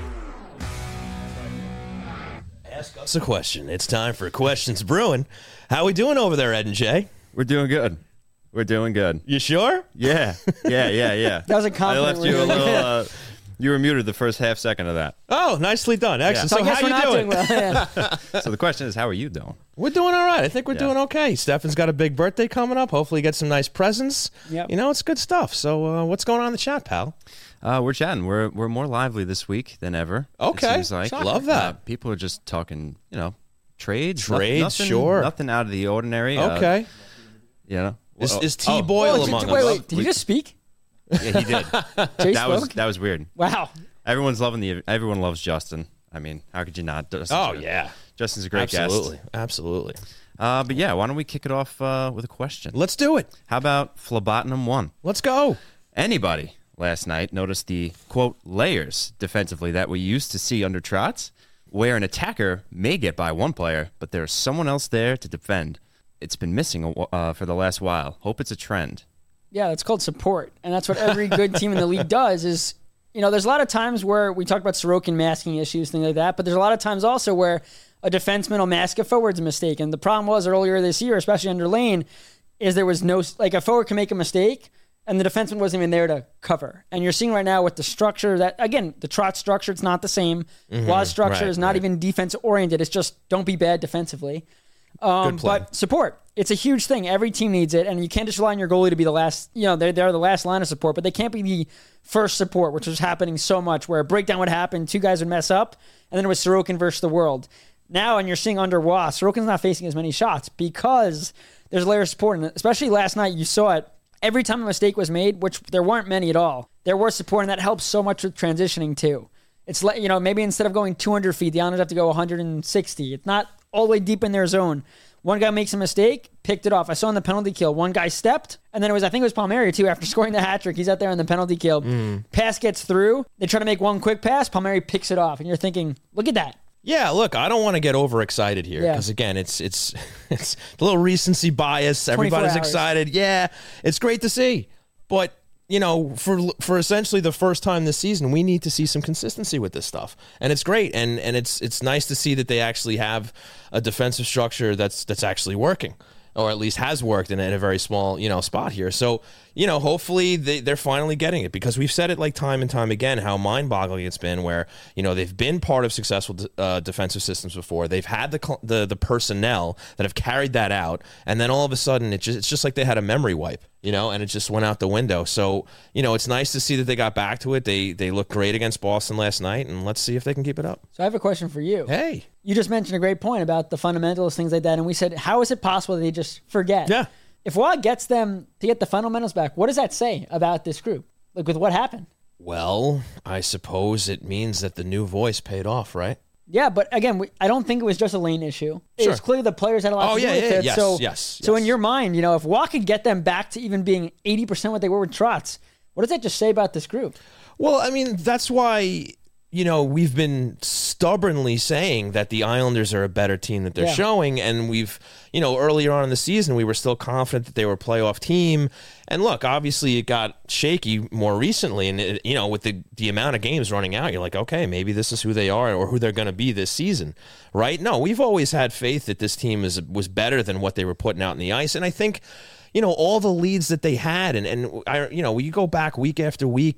Ask us a question. It's time for Questions Brewing. How we doing over there, Ed and Jay? We're doing good. We're doing good. You sure? Yeah, yeah, yeah, yeah. That was a compliment. I left you a little. Uh, you were muted the first half second of that. Oh, nicely done. Excellent. So, So, I guess how we're you not doing? doing well. Yeah. So the question is, how are you doing? We're doing all right. I think we're Yeah. doing okay. Stefan's got a big birthday coming up. Hopefully, get some nice presents. Yep. You know, it's good stuff. So, uh, what's going on in the chat, pal? Uh, we're chatting. We're we're more lively this week than ever. Okay. It seems like. Love that. Uh, people are just talking. You know, trades. Trades, nothing, sure. Nothing out of the ordinary. Uh, Okay. you know. Is, Well, is T oh, Boyle Oh, did- among wait, us? wait. Did you just speak? Yeah, he did. Jay that was spoke? that was weird. Wow. Everyone's loving the. Everyone loves Justin. I mean, how could you not? Justin's Oh, a- yeah. Justin's a great Absolutely. guest. Absolutely. Uh, but yeah, why don't we kick it off uh, with a question? Let's do it. How about Phlebotinum one? Let's go. Anybody last night noticed the, quote, layers defensively that we used to see under Trotz, where an attacker may get by one player, but there's someone else there to defend? It's been missing a wh- uh, for the last while. Hope it's a trend. Yeah, it's called support. And that's what every good team in the league does is, you know, there's a lot of times where we talk about Sorokin masking issues, things like that, but there's a lot of times also where a defenseman will mask a forward's mistake. And the problem was earlier this year, especially under Lane, is there was no, like a forward can make a mistake and the defenseman wasn't even there to cover. And you're seeing right now with the structure that, again, the Trotz structure, it's not the same. Mm-hmm. Waz structure Right, is not right. even defense oriented. It's just don't be bad defensively. Um, Good play. but support, it's a huge thing. Every team needs it, and you can't just rely on your goalie to be the last. You know, they're, they're the last line of support, but they can't be the first support, which was happening so much. Where a breakdown would happen, two guys would mess up, and then it was Sorokin versus the world. Now, and you're seeing under Wass, Sorokin's not facing as many shots because there's layers of support, and especially last night, you saw it. Every time a mistake was made, which there weren't many at all, there was support, and that helps so much with transitioning too. It's like, you know, maybe instead of going two hundred feet, the Islanders have to go one hundred sixty. It's not all the way deep in their zone. One guy makes a mistake, picked it off. I saw in the penalty kill, one guy stepped, and then it was, I think it was Palmieri too, after scoring the hat trick. He's out there in the penalty kill. Mm. Pass gets through. They try to make one quick pass. Palmieri picks it off. And you're thinking, look at that. Yeah, look, I don't want to get overexcited here Yeah. because again, it's it's it's a little recency bias. Everybody's hours. excited. Yeah, it's great to see, but you know, for for essentially the first time this season, we need to see some consistency with this stuff, and it's great, and and it's it's nice to see that they actually have a defensive structure that's that's actually working, or at least has worked in a, in a very small, you know, spot here. So, you know, hopefully they, they're finally getting it, because we've said it like time and time again how mind-boggling it's been, where, you know, they've been part of successful uh, defensive systems before. They've had the, cl- the the personnel that have carried that out, and then all of a sudden it just, it's just like they had a memory wipe, you know, and it just went out the window. So, you know, it's nice to see that they got back to it. They they looked great against Boston last night, and let's see if they can keep it up. So I have a question for you. Hey. You just mentioned a great point about the fundamentals, things like that, and we said, how is it possible that they just forget? Yeah. If Wad gets them to get the fundamentals back, what does that say about this group? Like with what happened? Well, I suppose it means that the new voice paid off, right? Yeah, but again, we, I don't think it was just a Lane issue. It Sure. was clearly the players had a lot Oh, to do yeah, with yeah, it. yes, so, yes, so in yes. your mind, you know, if Wad could get them back to even being eighty percent what they were with Trotz, what does that just say about this group? Well, I mean, that's why, you know, we've been stubbornly saying that the Islanders are a better team that they're Yeah. showing. And we've, you know, earlier on in the season, we were still confident that they were a playoff team. And look, obviously it got shaky more recently. And, it, you know, with the, the amount of games running out, you're like, okay, maybe this is who they are or who they're going to be this season, right? No, we've always had faith that this team is was better than what they were putting out in the ice. And I think, you know, all the leads that they had, and, and I, you know, you go back week after week,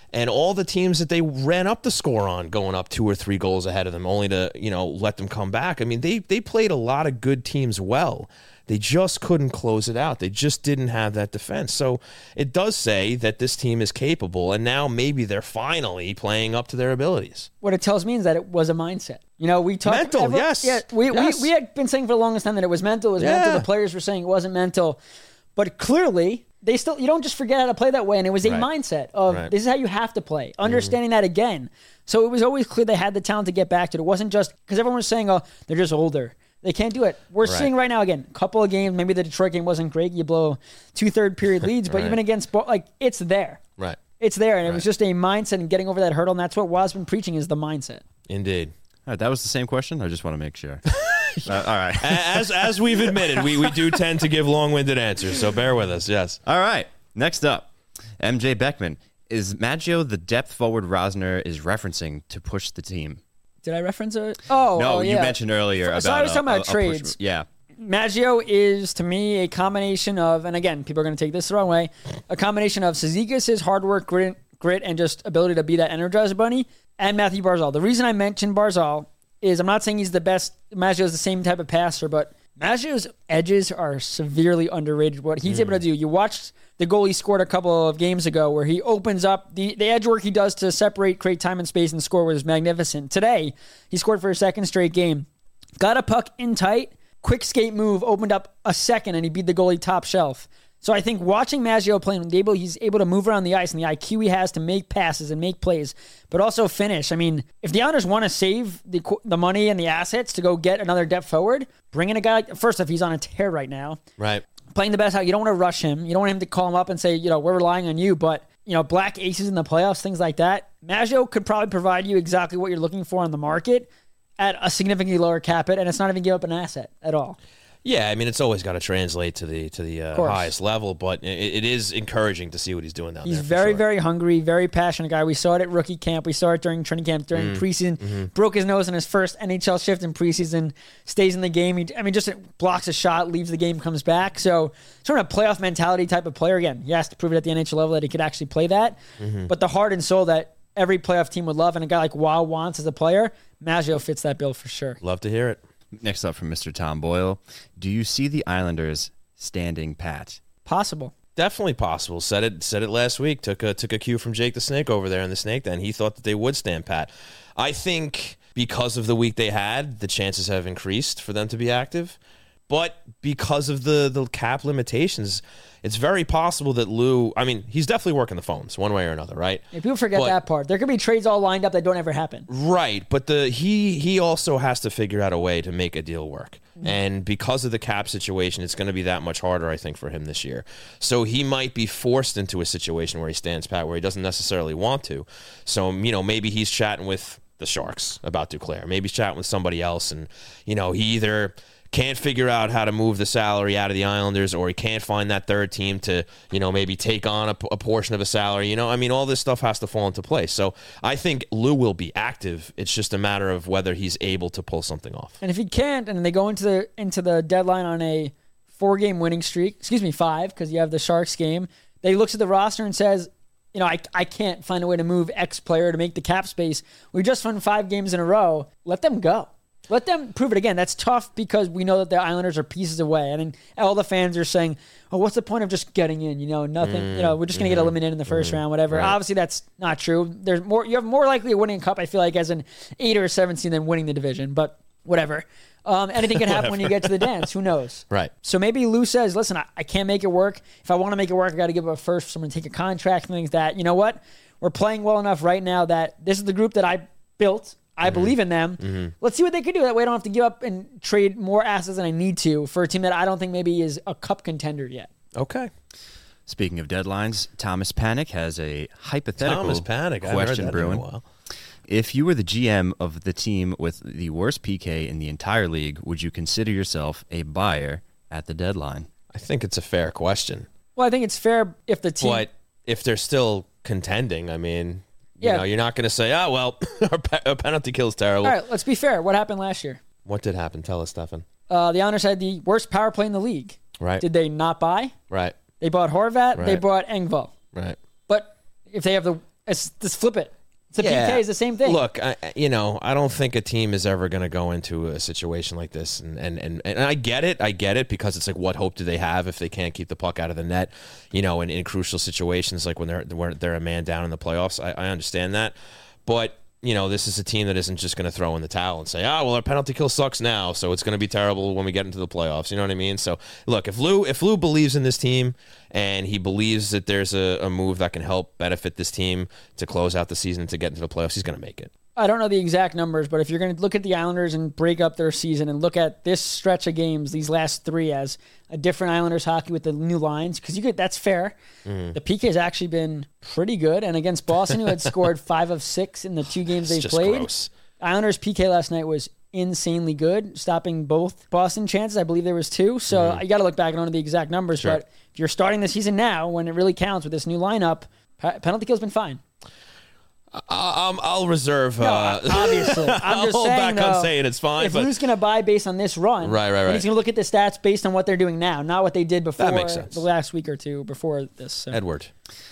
And all the teams that they ran up the score on going up two or three goals ahead of them, only to, you know, let them come back. I mean, they they played a lot of good teams well. They just couldn't close it out. They just didn't have that defense. So it does say that this team is capable, and now maybe they're finally playing up to their abilities. What it tells me is that it was a mindset. You know, we talked mental, everyone, yes. Yeah, we, yes. we we had been saying for the longest time that it was mental. It was Yeah. mental. The players were saying it wasn't mental, but clearly they still. You don't just forget how to play that way, and it was a Right. mindset of Right. this is how you have to play. Understanding that again, so it was always clear they had the talent to get back to it. It wasn't just because everyone was saying, "Oh, they're just older." They can't do it. We're Right. seeing right now again, a couple of games. Maybe the Detroit game wasn't great. You blow two third period leads, but Right. even against Bo- like it's there. Right. It's there, and it Right. was just a mindset and getting over that hurdle, and that's what Waz's been preaching is the mindset. Indeed. All right, that was the same question. I just want to make sure. uh, all right. As as we've admitted, we, we do tend to give long-winded answers, so bear with us, yes. All right. Next up, M J Beckman. Is Maggio the depth forward Rosner is referencing to push the team? Did I reference it? Oh, no, oh, you yeah. mentioned earlier about So I was a- talking about a- a push- trades. yeah. Maggio is, to me, a combination of, and again, people are going to take this the wrong way, a combination of Cizikas' hard work, grit, grit, and just ability to be that Energizer Bunny, and Matthew Barzal. The reason I mentioned Barzal is I'm not saying he's the best. Maggio's the same type of passer, but Maggio's edges are severely underrated. What he's mm. able to do, you watched the goal he scored a couple of games ago where he opens up, the, the edge work he does to separate, create time and space, and score was magnificent. Today, he scored for a second straight game. Got a puck in tight, quick skate move, opened up a second, and he beat the goalie top shelf. So I think watching Maggio play, able, he's able to move around the ice and the I Q he has to make passes and make plays, but also finish. I mean, if the Islanders want to save the the money and the assets to go get another depth forward, bring in a guy like, first off, he's on a tear right now. Right. Playing the best out. You don't want to rush him. You don't want him to call him up and say, you know, we're relying on you, but, you know, black aces in the playoffs, things like that. Maggio could probably provide you exactly what you're looking for on the market at a significantly lower cap it, and it's not even give up an asset at all. Yeah, I mean, it's always got to translate to the to the uh, highest level, but it, it is encouraging to see what he's doing down he's there. He's very, sure. very hungry, very passionate guy. We saw it at rookie camp. We saw it during training camp, during mm. preseason. Mm-hmm. Broke his nose in his first N H L shift in preseason, stays in the game. He, I mean, just blocks a shot, leaves the game, comes back. So sort of a playoff mentality type of player. Again, he has to prove it at the N H L level that he could actually play that. Mm-hmm. But the heart and soul that every playoff team would love and a guy like Wow wants as a player, Maggio fits that bill for sure. Love to hear it. Next up from Mister Tom Boyle. Do you see the Islanders standing pat? Possible. Definitely possible. Said it said it last week. Took a took a cue from Jake the Snake over there in the Snake Den. He thought that they would stand pat. I think because of the week they had, the chances have increased for them to be active. But because of the, the cap limitations, it's very possible that Lou, I mean, he's definitely working the phones one way or another, right? Yeah, people forget but, that part. There could be trades all lined up that don't ever happen. Right, but the he he also has to figure out a way to make a deal work. Mm-hmm. And because of the cap situation, it's going to be that much harder, I think, for him this year. So he might be forced into a situation where he stands pat, where he doesn't necessarily want to. So, you know, maybe he's chatting with the Sharks about Duclair. Maybe he's chatting with somebody else, and, you know, he either can't figure out how to move the salary out of the Islanders, or he can't find that third team to, you know, maybe take on a, a portion of a salary. You know, I mean, all this stuff has to fall into place. So I think Lou will be active. It's just a matter of whether he's able to pull something off. And if he can't, and they go into the into the deadline on a four-game winning streak, excuse me, five, because you have the Sharks game, they looks at the roster and says, you know, I, I can't find a way to move X player to make the cap space. We just won five games in a row. Let them go. Let them prove it again. That's tough because we know that the Islanders are pieces away. I mean, all the fans are saying, oh, what's the point of just getting in? You know, nothing. Mm, you know, we're just going to mm, get eliminated in the first mm, round, whatever. Right. Obviously, that's not true. There's more. You have more likely of winning a cup, I feel like, as an eight or a seventeen than winning the division. But whatever. Um, anything can happen when you get to the dance. Who knows? Right. So maybe Lou says, listen, I, I can't make it work. If I want to make it work, I got to give up first for someone to take a contract and things like that. You know what? We're playing well enough right now that this is the group that I built. I mm-hmm. believe in them. Mm-hmm. Let's see what they can do. That way I don't have to give up and trade more assets than I need to for a team that I don't think maybe is a cup contender yet. Okay. Speaking of deadlines, Thomas Panic has a hypothetical Thomas Panic. question I brewing. In a while. If you were the G M of the team with the worst P K in the entire league, would you consider yourself a buyer at the deadline? I think it's a fair question. Well, I think it's fair if the team... But if they're still contending, I mean... You Yeah. know, you're not going to say, oh, well, our, pe- our penalty kill is terrible. All right, let's be fair. What happened last year? What did happen? Tell us, Stefan. Uh, the Islanders had the worst power play in the league. Right. Did they not buy? Right. They bought Horvat. Right. They bought Engvall. Right. But if they have the It's just flip it. It's a Yeah. P K is the same thing. Look, I, you know, I don't think a team is ever going to go into a situation like this, and, and and and I get it, I get it, because it's like, what hope do they have if they can't keep the puck out of the net? You know, in, in crucial situations like when they're when they're a man down in the playoffs. I, I understand that, but you know, this is a team that isn't just going to throw in the towel and say, "Ah, oh, well, our penalty kill sucks now, so it's going to be terrible when we get into the playoffs." You know what I mean? So, look, if Lou if Lou believes in this team and he believes that there's a, a move that can help benefit this team to close out the season and to get into the playoffs, he's going to make it. I don't know the exact numbers, but if you're going to look at the Islanders and break up their season and look at this stretch of games, these last three, as a different Islanders hockey with the new lines, because you could, that's fair. Mm. The P K has actually been pretty good, and against Boston, who had scored five of six in the two games they've played, gross. Islanders P K last night was insanely good, stopping both Boston chances. I believe there was two, so mm. you got to look back and on the exact numbers. Sure. But if you're starting the season now, when it really counts with this new lineup, penalty kill's been fine. Um, I'll reserve. No, uh, obviously, I'm I'll just hold saying, back on though, saying it's fine. If but Lou's going to buy based on this run, right, right, right, he's going to look at the stats based on what they're doing now, not what they did before that makes sense. the last week or two before this. So. Edward.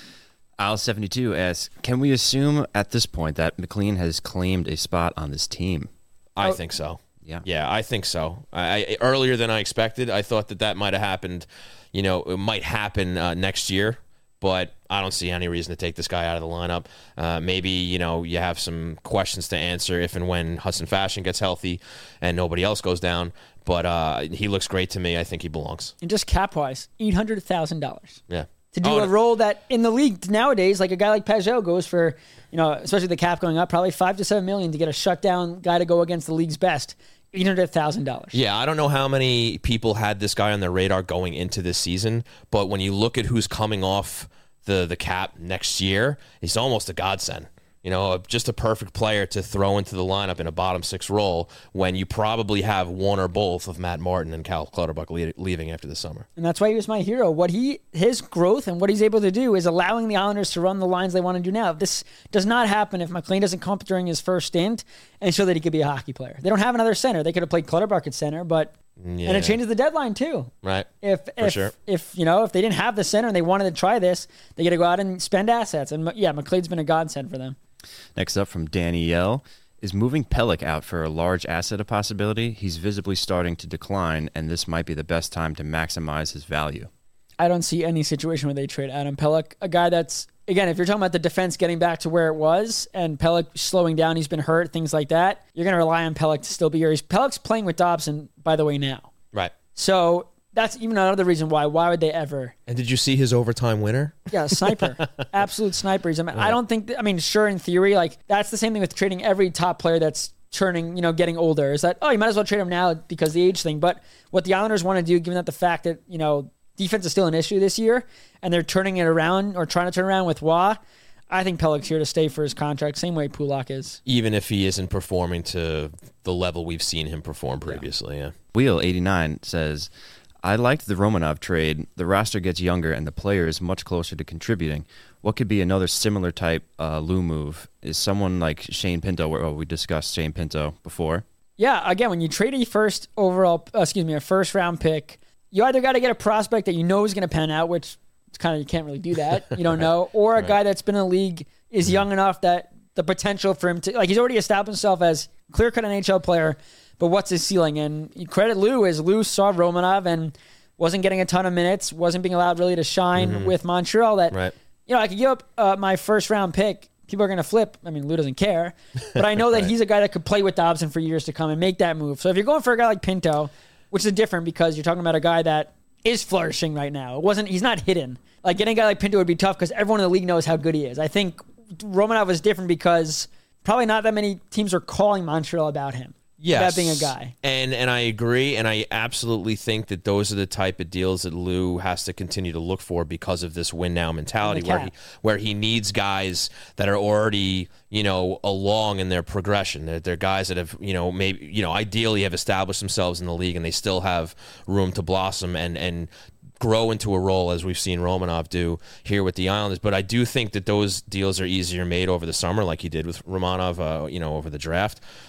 Al seventy-two asks, can we assume at this point that McLean has claimed a spot on this team? I oh. think so. Yeah, yeah, I think so. I, I earlier than I expected. I thought that that might have happened. You know, it might happen uh, next year. But I don't see any reason to take this guy out of the lineup. Uh, maybe, you know, you have some questions to answer if and when Hudson Fashion gets healthy and nobody else goes down. But uh, he looks great to me. I think he belongs. And just cap-wise, eight hundred thousand dollars. Yeah. To do oh, a role that in the league nowadays, like a guy like Peugeot goes for, you know, especially the cap going up, probably five to seven million to get a shutdown guy to go against the league's best. eight hundred thousand dollars. Yeah, I don't know how many people had this guy on their radar going into this season, but when you look at who's coming off the the cap next year, he's almost a godsend. You know, just a perfect player to throw into the lineup in a bottom six role when you probably have one or both of Matt Martin and Cal Clutterbuck le- leaving after the summer. And that's why he was my hero. What he, his growth and what he's able to do is allowing the Islanders to run the lines they want to do now. This does not happen if McLean doesn't come up during his first stint and show that he could be a hockey player. They don't have another center. They could have played Clutterbuck at center, but yeah. And it changes the deadline too. Right. If For if sure. if you know if they didn't have the center and they wanted to try this, they got to go out and spend assets. And yeah, McLean's been a godsend for them. Next up from Danny Yell, is moving Pelech out for a large asset a possibility? He's visibly starting to decline, and this might be the best time to maximize his value. I don't see any situation where they trade Adam Pelech, a guy that's, again, if you're talking about the defense getting back to where it was and Pelech slowing down, he's been hurt, things like that, you're going to rely on Pelech to still be here. He's, Pelech's playing with Dobson, by the way, now. Right. So that's even another reason why. Why would they ever? And did you see his overtime winner? Yeah, sniper. Absolute sniper. He's, I, mean, right. I don't think, that, I mean, sure, in theory, like that's the same thing with trading every top player that's turning, you know, getting older. Is that, oh, you might as well trade him now because the age thing. But what the Islanders want to do, given that the fact that, you know, defense is still an issue this year and they're turning it around or trying to turn around with Waugh, I think Pelech's here to stay for his contract, same way Pulak is. Even if he isn't performing to the level we've seen him perform previously, yeah. yeah. Wheel eighty-nine says, I liked the Romanov trade. The roster gets younger and the player is much closer to contributing. What could be another similar type uh, Lou move? Is someone like Shane Pinto, where well, we discussed Shane Pinto before? Yeah, again, when you trade a first overall, uh, excuse me, a first round pick, you either got to get a prospect that you know is going to pan out, which it's kind of, you can't really do that. You don't know. Or a right. guy that's been in the league is young enough that the potential for him to, like he's already established himself as clear-cut N H L player, but what's his ceiling? And credit Lou, as Lou saw Romanov and wasn't getting a ton of minutes, wasn't being allowed really to shine mm-hmm. with Montreal. That, right. you know, I could give up uh, my first round pick. People are going to flip. I mean, Lou doesn't care. But I know that right. he's a guy that could play with Dobson for years to come and make that move. So if you're going for a guy like Pinto, which is different because you're talking about a guy that is flourishing right now. It wasn't, he's not hidden. Like getting a guy like Pinto would be tough because everyone in the league knows how good he is. I think Romanov was different because probably not that many teams are calling Montreal about him. Yes. That being a guy. And and I agree, and I absolutely think that those are the type of deals that Lou has to continue to look for because of this win now mentality where he where he needs guys that are already, you know, along in their progression. They're, they're guys that have, you know, maybe, you know, ideally have established themselves in the league and they still have room to blossom and and grow into a role as we've seen Romanov do here with the Islanders. But I do think that those deals are easier made over the summer like he did with Romanov, uh, you know, over the draft.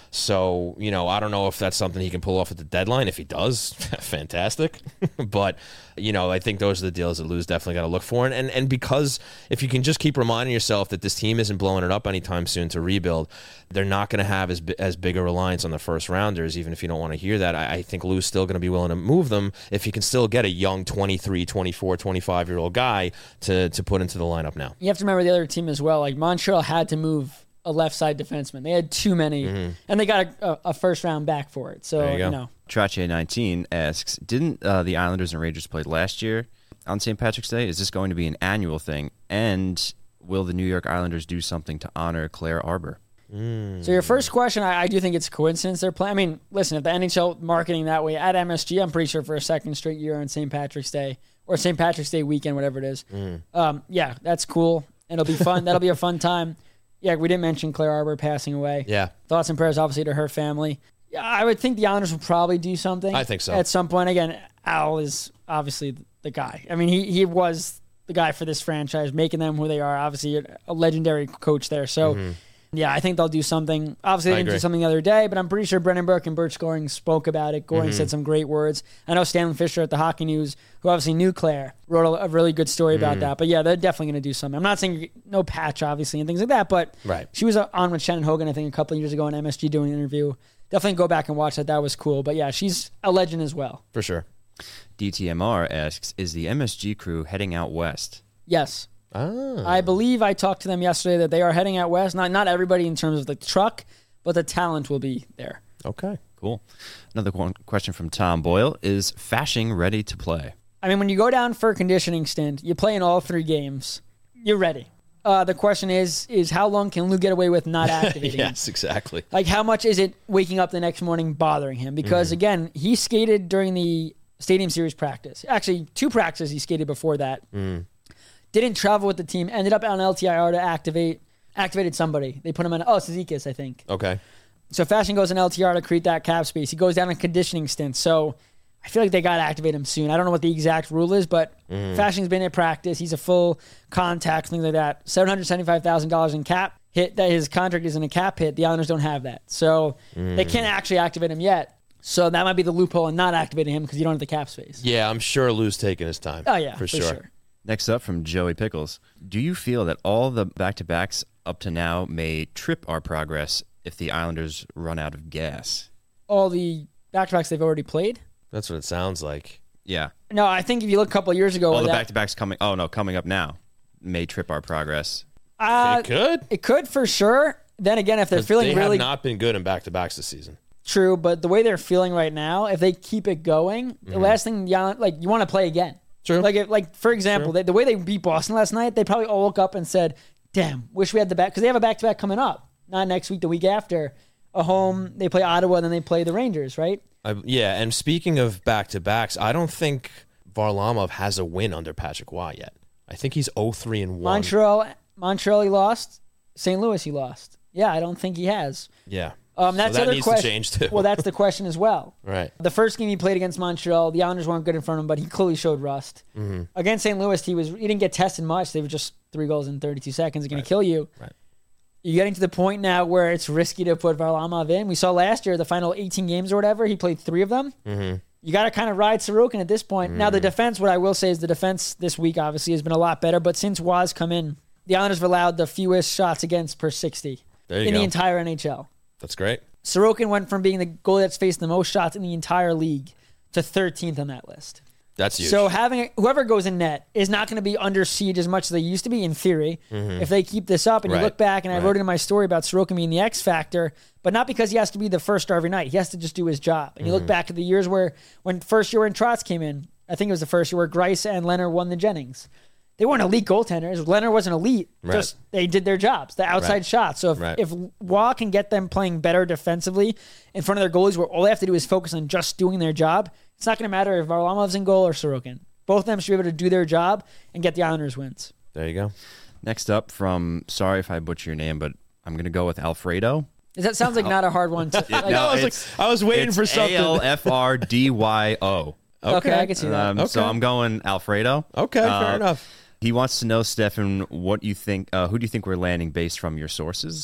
So, you know, I don't know if that's something he can pull off at the deadline. If he does, fantastic. But, you know, I think those are the deals that Lou's definitely got to look for. And, and and because if you can just keep reminding yourself that this team isn't blowing it up anytime soon to rebuild, they're not going to have as as big a reliance on the first rounders, even if you don't want to hear that. I, I think Lou's still going to be willing to move them if he can still get a young twenty-three, twenty-four, twenty-five-year-old guy to, to put into the lineup now. You have to remember the other team as well. Like, Montreal had to move a left side defenseman. They had too many, mm-hmm. and they got a, a, a first round back for it. So, you, you know. Trache nineteen asks, didn't uh, the Islanders and Rangers play last year on Saint Patrick's Day? Is this going to be an annual thing? And will the New York Islanders do something to honor Claire Arbor? Mm. So your first question, I, I do think it's a coincidence they're playing. I mean, listen, if the N H L marketing that way at M S G, I'm pretty sure for a second straight year on Saint Patrick's Day or Saint Patrick's Day weekend, whatever it is. Mm. Um, yeah, that's cool. It'll be fun. That'll be a fun time. Yeah, we didn't mention Claire Arbor passing away. Yeah. Thoughts and prayers, obviously, to her family. Yeah, I would think the Islanders will probably do something. I think so. At some point. Again, Al is obviously the guy. I mean, he, he was the guy for this franchise, making them who they are. Obviously, a legendary coach there. So, mm-hmm. yeah, I think they'll do something. Obviously, they didn't do something the other day, but I'm pretty sure Brendan Burke and Bert Goring spoke about it. Goring mm-hmm. said some great words. I know Stanley Fisher at the Hockey News, who obviously knew Claire, wrote a, a really good story mm-hmm. about that. But yeah, they're definitely going to do something. I'm not saying no patch, obviously, and things like that, but right. she was on with Shannon Hogan, I think, a couple of years ago on M S G doing an interview. Definitely go back and watch that. That was cool. But yeah, she's a legend as well. For sure. D T M R asks, is the M S G crew heading out west? Yes. Oh. I believe I talked to them yesterday that they are heading out west. Not not everybody in terms of the truck, but the talent will be there. Okay. Cool. Another one question from Tom Boyle. Is Fasching ready to play? I mean, when you go down for a conditioning stint, you play in all three games, you're ready. Uh, the question is, is how long can Lou get away with not activating yes, him? exactly. Like, how much is it waking up the next morning bothering him? Because, mm-hmm. again, he skated during the Stadium Series practice. Actually, two practices he skated before that. Mm. Didn't travel with the team. Ended up on L T I R to activate. Activated somebody. They put him on, oh, Cizikas, I think. Okay. So Fasching goes in L T R to create that cap space. He goes down a conditioning stint. So I feel like they got to activate him soon. I don't know what the exact rule is, but mm. Fasching's been at practice. He's a full contact, things like that. seven hundred seventy-five thousand dollars in cap hit. That his contract is in a cap hit. The Islanders don't have that. So mm. they can't actually activate him yet. So that might be the loophole in not activating him because you don't have the cap space. Yeah, I'm sure Lou's taking his time. Oh, yeah, for, for sure. sure. Next up from Joey Pickles. Do you feel that all the back-to-backs up to now may trip our progress if the Islanders run out of gas? All the back-to-backs they've already played? That's what it sounds like. Yeah. No, I think if you look a couple of years ago... All the that, back-to-backs coming... Oh, no, coming up now may trip our progress. Uh, it could. It could for sure. Then again, if they're feeling they really... They have not been good in back-to-backs this season. True, but the way they're feeling right now, if they keep it going, mm-hmm. the last thing, you, like, you want to play again. True. Like, if, like for example, they, the way they beat Boston last night, they probably all woke up and said, damn, wish we had the back, because they have a back-to-back coming up. Not next week, the week after. A home, they play Ottawa, and then they play the Rangers, right? I, yeah, and speaking of back-to-backs, I don't think Varlamov has a win under Patrick Waugh yet. I think he's oh three and one. Montreal, Montreal he lost. Saint Louis he lost. Yeah, I don't think he has. Yeah. Um, that's so that the other needs question. to change too. Well, that's the question as well. Right. The first game he played against Montreal, the Islanders weren't good in front of him, but he clearly showed rust. Mm-hmm. Against Saint Louis, he was he didn't get tested much. They were just three goals in thirty-two seconds. They're going right. to kill you. Right. You're getting to the point now where it's risky to put Varlamov in. We saw last year, the final eighteen games or whatever, he played three of them. Mm-hmm. You got to kind of ride Sorokin at this point. Mm-hmm. Now, the defense, what I will say is the defense this week obviously has been a lot better, but since Waz come in, the Islanders have allowed the fewest shots against per sixty in go. the entire N H L. That's great. Sorokin went from being the goalie that's faced the most shots in the entire league to thirteenth on that list. That's huge. So having whoever goes in net is not going to be under siege as much as they used to be in theory mm-hmm. if they keep this up. And right. you look back, and I right. wrote in my story about Sorokin being the X factor, but not because he has to be the first star every night. He has to just do his job. And mm-hmm. you look back at the years where when first year when Trotz came in, I think it was the first year where Grice and Leonard won the Jennings. They weren't elite goaltenders. Leonard wasn't elite. Right. Just they did their jobs, the outside right. shots. So if, right. if Waugh can get them playing better defensively in front of their goalies where all they have to do is focus on just doing their job, it's not going to matter if Varlamov's in goal or Sorokin. Both of them should be able to do their job and get the Islanders wins. There you go. Next up from, sorry if I butcher your name, but I'm going to go with Alfredo. Does that sounds like not a hard one to like, no, I was like, I was waiting for something. A L F R D Y O. Okay. okay, I can see that. Um, okay. So I'm going Alfredo. Okay, uh, fair enough. He wants to know, Stefan, what you think. Uh, who do you think we're landing based from your sources?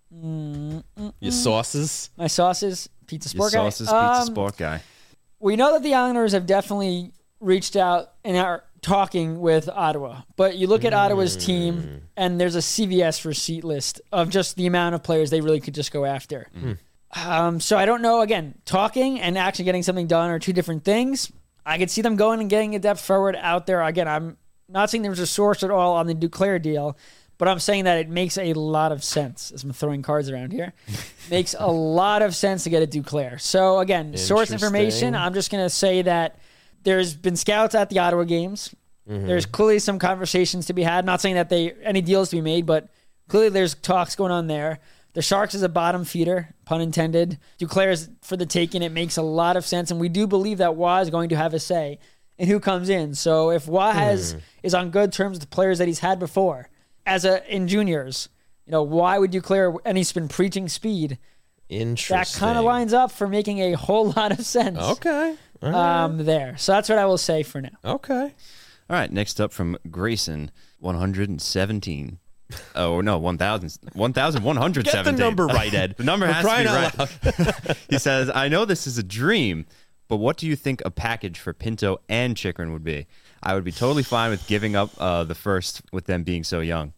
Mm, mm, Your mm. sauces? My sauces, pizza Your sport guy. sauces, pizza Um, sport guy. We know that the Islanders have definitely reached out and are talking with Ottawa. But you look at Ottawa's team, and there's a C V S receipt list of just the amount of players they really could just go after. Mm. Um, so I don't know. Again, talking and actually getting something done are two different things. I could see them going and getting a depth forward out there. Again, I'm not saying there's a source at all on the Duclair deal, but I'm saying that it makes a lot of sense, as I'm throwing cards around here. Makes a lot of sense to get a Duclair. So again, source information, I'm just going to say that there's been scouts at the Ottawa games. Mm-hmm. There's clearly some conversations to be had. Not saying that they any deals to be made, but clearly there's talks going on there. The Sharks is a bottom feeder, pun intended. Duclair is for the taking. It makes a lot of sense, and we do believe that Wah is going to have a say in who comes in. So if Wah has mm. is on good terms with the players that he's had before, as a in juniors, you know, why would Duclair, and he's been preaching speed. Interesting. That kind of lines up for making a whole lot of sense. Okay. All right. Um, there. So that's what I will say for now. Okay. All right. Next up from Grayson, one hundred seventeen. Oh, no, one thousand. one thousand one hundred seventeen. Get the number right, Ed. The number We're has to be right. right. He says, I know this is a dream, but what do you think a package for Pinto and Chychrun would be? I would be totally fine with giving up uh, the first with them being so young.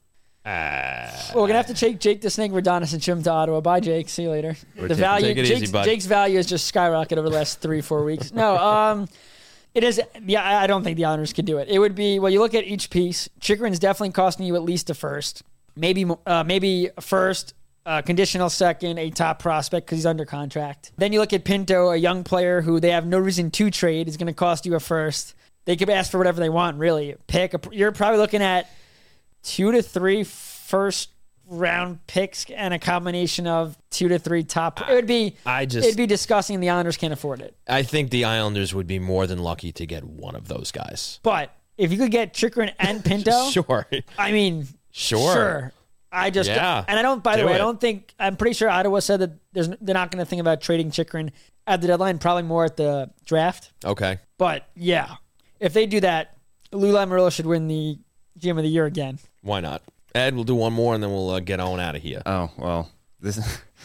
Uh, well, we're gonna have to take Jake the Snake Redonis and ship him to Ottawa. Bye, Jake. See you later. We're the taking, value, take it Jake's, easy, bud. Jake's value has just skyrocketed over the last three, four weeks. No, um, it is. Yeah, I don't think the Islanders could do it. It would be well. You look at each piece. Chychrun's definitely costing you at least a first, maybe, uh, maybe a first, uh, conditional second, a top prospect because he's under contract. Then you look at Pinto, a young player who they have no reason to trade, is going to cost you a first. They could ask for whatever they want, really. Pick. A, you're probably looking at two to three first round picks and a combination of two to three top. It would be. I just. It'd be disgusting. The Islanders can't afford it. I think the Islanders would be more than lucky to get one of those guys. But if you could get Chychrun and Pinto, sure. I mean, sure. Sure. I just yeah, and I don't. By the way, it. I don't think. I'm pretty sure Ottawa said that there's. They're not going to think about trading Chychrun at the deadline. Probably more at the draft. Okay. But yeah. If they do that, Lou Lamoriello should win the G M of the Year again. Why not? Ed, we'll do one more, and then we'll uh, get on out of here. Oh, well. This.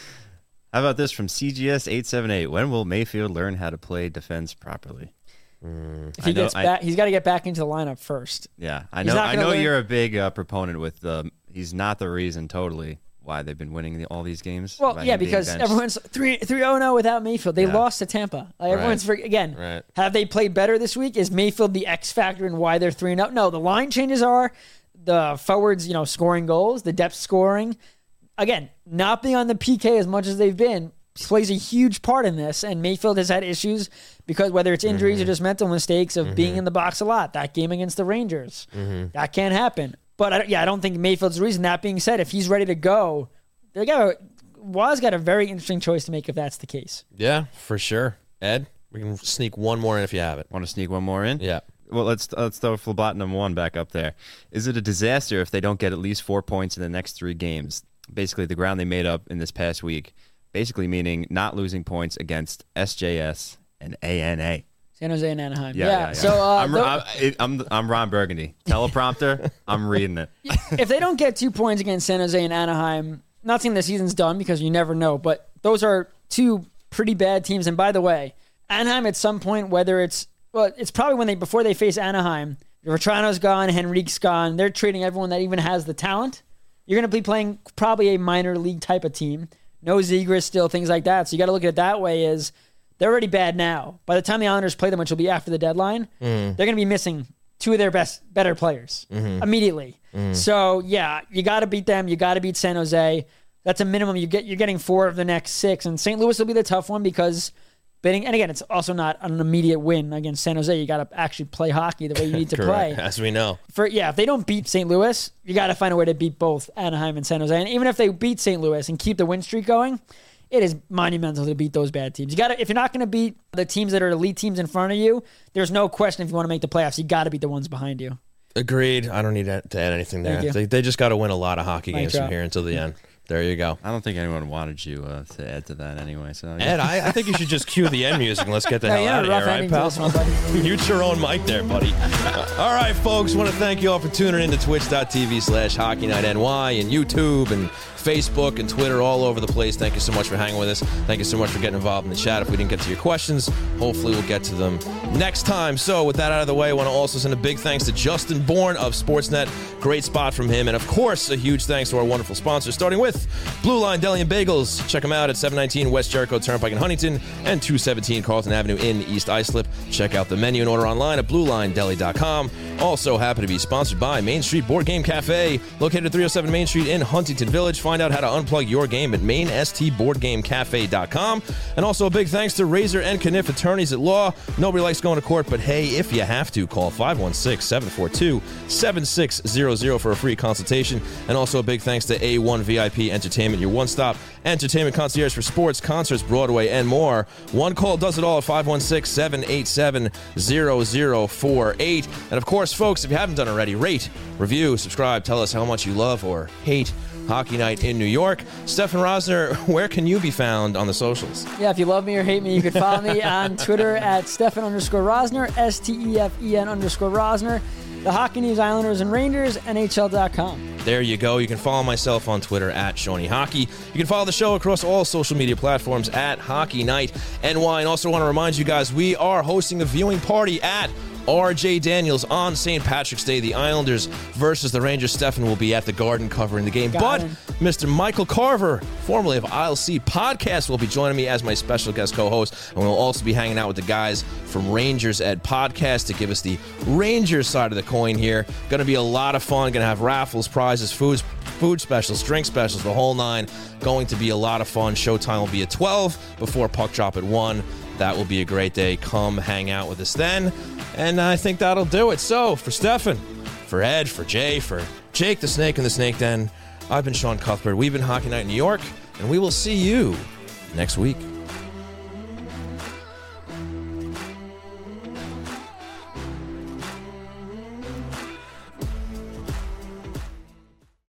How about this from C G S eight seven eight? When will Mayfield learn how to play defense properly? Mm, if he know, gets back, I, he's got to get back into the lineup first. Yeah, I know I know learn. You're a big uh, proponent with the he's not the reason totally why they've been winning the, all these games. Well, yeah, because everyone's three three oh no without Mayfield. They yeah. lost to Tampa. Like, everyone's for, again. Right. Have they played better this week? Is Mayfield the X factor in why they're three and oh? No, the line changes are the forwards, you know, scoring goals, the depth scoring. Again, not being on the P K as much as they've been plays a huge part in this. And Mayfield has had issues because whether it's injuries mm-hmm. or just mental mistakes of mm-hmm. being in the box a lot. That game against the Rangers, mm-hmm. that can't happen. But I, yeah, I don't think Mayfield's the reason. That being said, if he's ready to go. They got a, Waz got a very interesting choice to make if that's the case. Yeah, for sure. Ed, we can sneak one more in if you have it. Want to sneak one more in? Yeah. Well, let's let's throw phlebotinum one back up there. Is it a disaster if they don't get at least four points in the next three games? Basically, the ground they made up in this past week. Basically meaning not losing points against S J S and A N A. San Jose and Anaheim. Yeah, yeah. yeah, yeah. So uh, I'm, I'm, I'm I'm Ron Burgundy. Teleprompter. I'm reading it. If they don't get two points against San Jose and Anaheim. Not saying the season's done because you never know, but those are two pretty bad teams. And by the way, Anaheim at some point, whether it's well, it's probably when they before they face Anaheim, Vetrano's gone, Henrique's gone. They're trading everyone that even has the talent. You're going to be playing probably a minor league type of team. No Zegras still, things like that. So you got to look at it that way. Is they're already bad now. By the time the Islanders play them, which will be after the deadline, mm. they're going to be missing two of their best, better players mm-hmm. immediately. Mm. So yeah, you got to beat them. You got to beat San Jose. That's a minimum. You get, you're getting four of the next six, and Saint Louis will be the tough one because bidding. And again, it's also not an immediate win against San Jose. You got to actually play hockey the way you need to play, as we know. For yeah, if they don't beat Saint Louis, you got to find a way to beat both Anaheim and San Jose. And even if they beat Saint Louis and keep the win streak going, it is monumental to beat those bad teams. You got to if you're not going to beat the teams that are elite teams in front of you, there's no question if you want to make the playoffs, you got to beat the ones behind you. Agreed. I don't need to add anything there. They, they just got to win a lot of hockey games from here until the end. There you go. I don't think anyone wanted you uh, to add to that anyway. So Ed, I, I think you should just cue the end music and let's get the Yeah, hell you know, out of rough here, right, ending to pal? this one, buddy. Mute your own mic there, buddy. All right, folks. Want to thank you all for tuning in to twitch.tv slash Hockey Night N Y and YouTube and Facebook and Twitter, all over the place. Thank you so much for hanging with us. Thank you so much for getting involved in the chat. If we didn't get to your questions, hopefully we'll get to them next time. So with that out of the way, I want to also send a big thanks to Justin Bourne of Sportsnet. Great spot from him. And of course, a huge thanks to our wonderful sponsors, starting with Blue Line Deli and Bagels. Check them out at seven nineteen West Jericho Turnpike in Huntington and two seventeen Carlton Avenue in East Islip. Check out the menu and order online at blue line deli dot com. Also happy to be sponsored by Main Street Board Game Cafe, located at three oh seven Main Street in Huntington Village. Find out how to unplug your game at main st board game cafe dot com. And also a big thanks to Razor and Kniff Attorneys at Law. Nobody likes going to court, but hey, if you have to, call five one six, seven four two, seven six zero zero for a free consultation. And also a big thanks to A one V I P Entertainment, your one-stop entertainment concierge for sports, concerts, Broadway, and more. One call does it all at five one six, seven eight seven, zero zero four eight. And of course, folks, if you haven't done already, rate, review, subscribe, tell us how much you love or hate Hockey Night in New York. Stefan Rosner, where can you be found on the socials? Yeah, if you love me or hate me, you can follow me on Twitter at Stefan underscore Rosner, S T E F E N underscore Rosner. The Hockey News, Islanders and Rangers, N H L dot com. There you go. You can follow myself on Twitter at Shawnee Hockey. You can follow the show across all social media platforms at Hockey Night N Y. And also want to remind you guys, we are hosting a viewing party at R J Daniels on Saint Patrick's Day. The Islanders versus the Rangers. Stefan will be at the Garden covering the game. Got but him. Mister Michael Carver, formerly of I L C Podcast, will be joining me as my special guest co-host. And we'll also be hanging out with the guys from Rangers Ed Podcast to give us the Rangers side of the coin here. Going to be a lot of fun. Going to have raffles, prizes, foods, food specials, drink specials, the whole nine. Going to be a lot of fun. Showtime will be at twelve before puck drop at one. That will be a great day. Come hang out with us then. And I think that'll do it. So, for Stefan, for Ed, for Jay, for Jake the Snake in the Snake Den, I've been Sean Cuthbert. We've been Hockey Night in New York, and we will see you next week.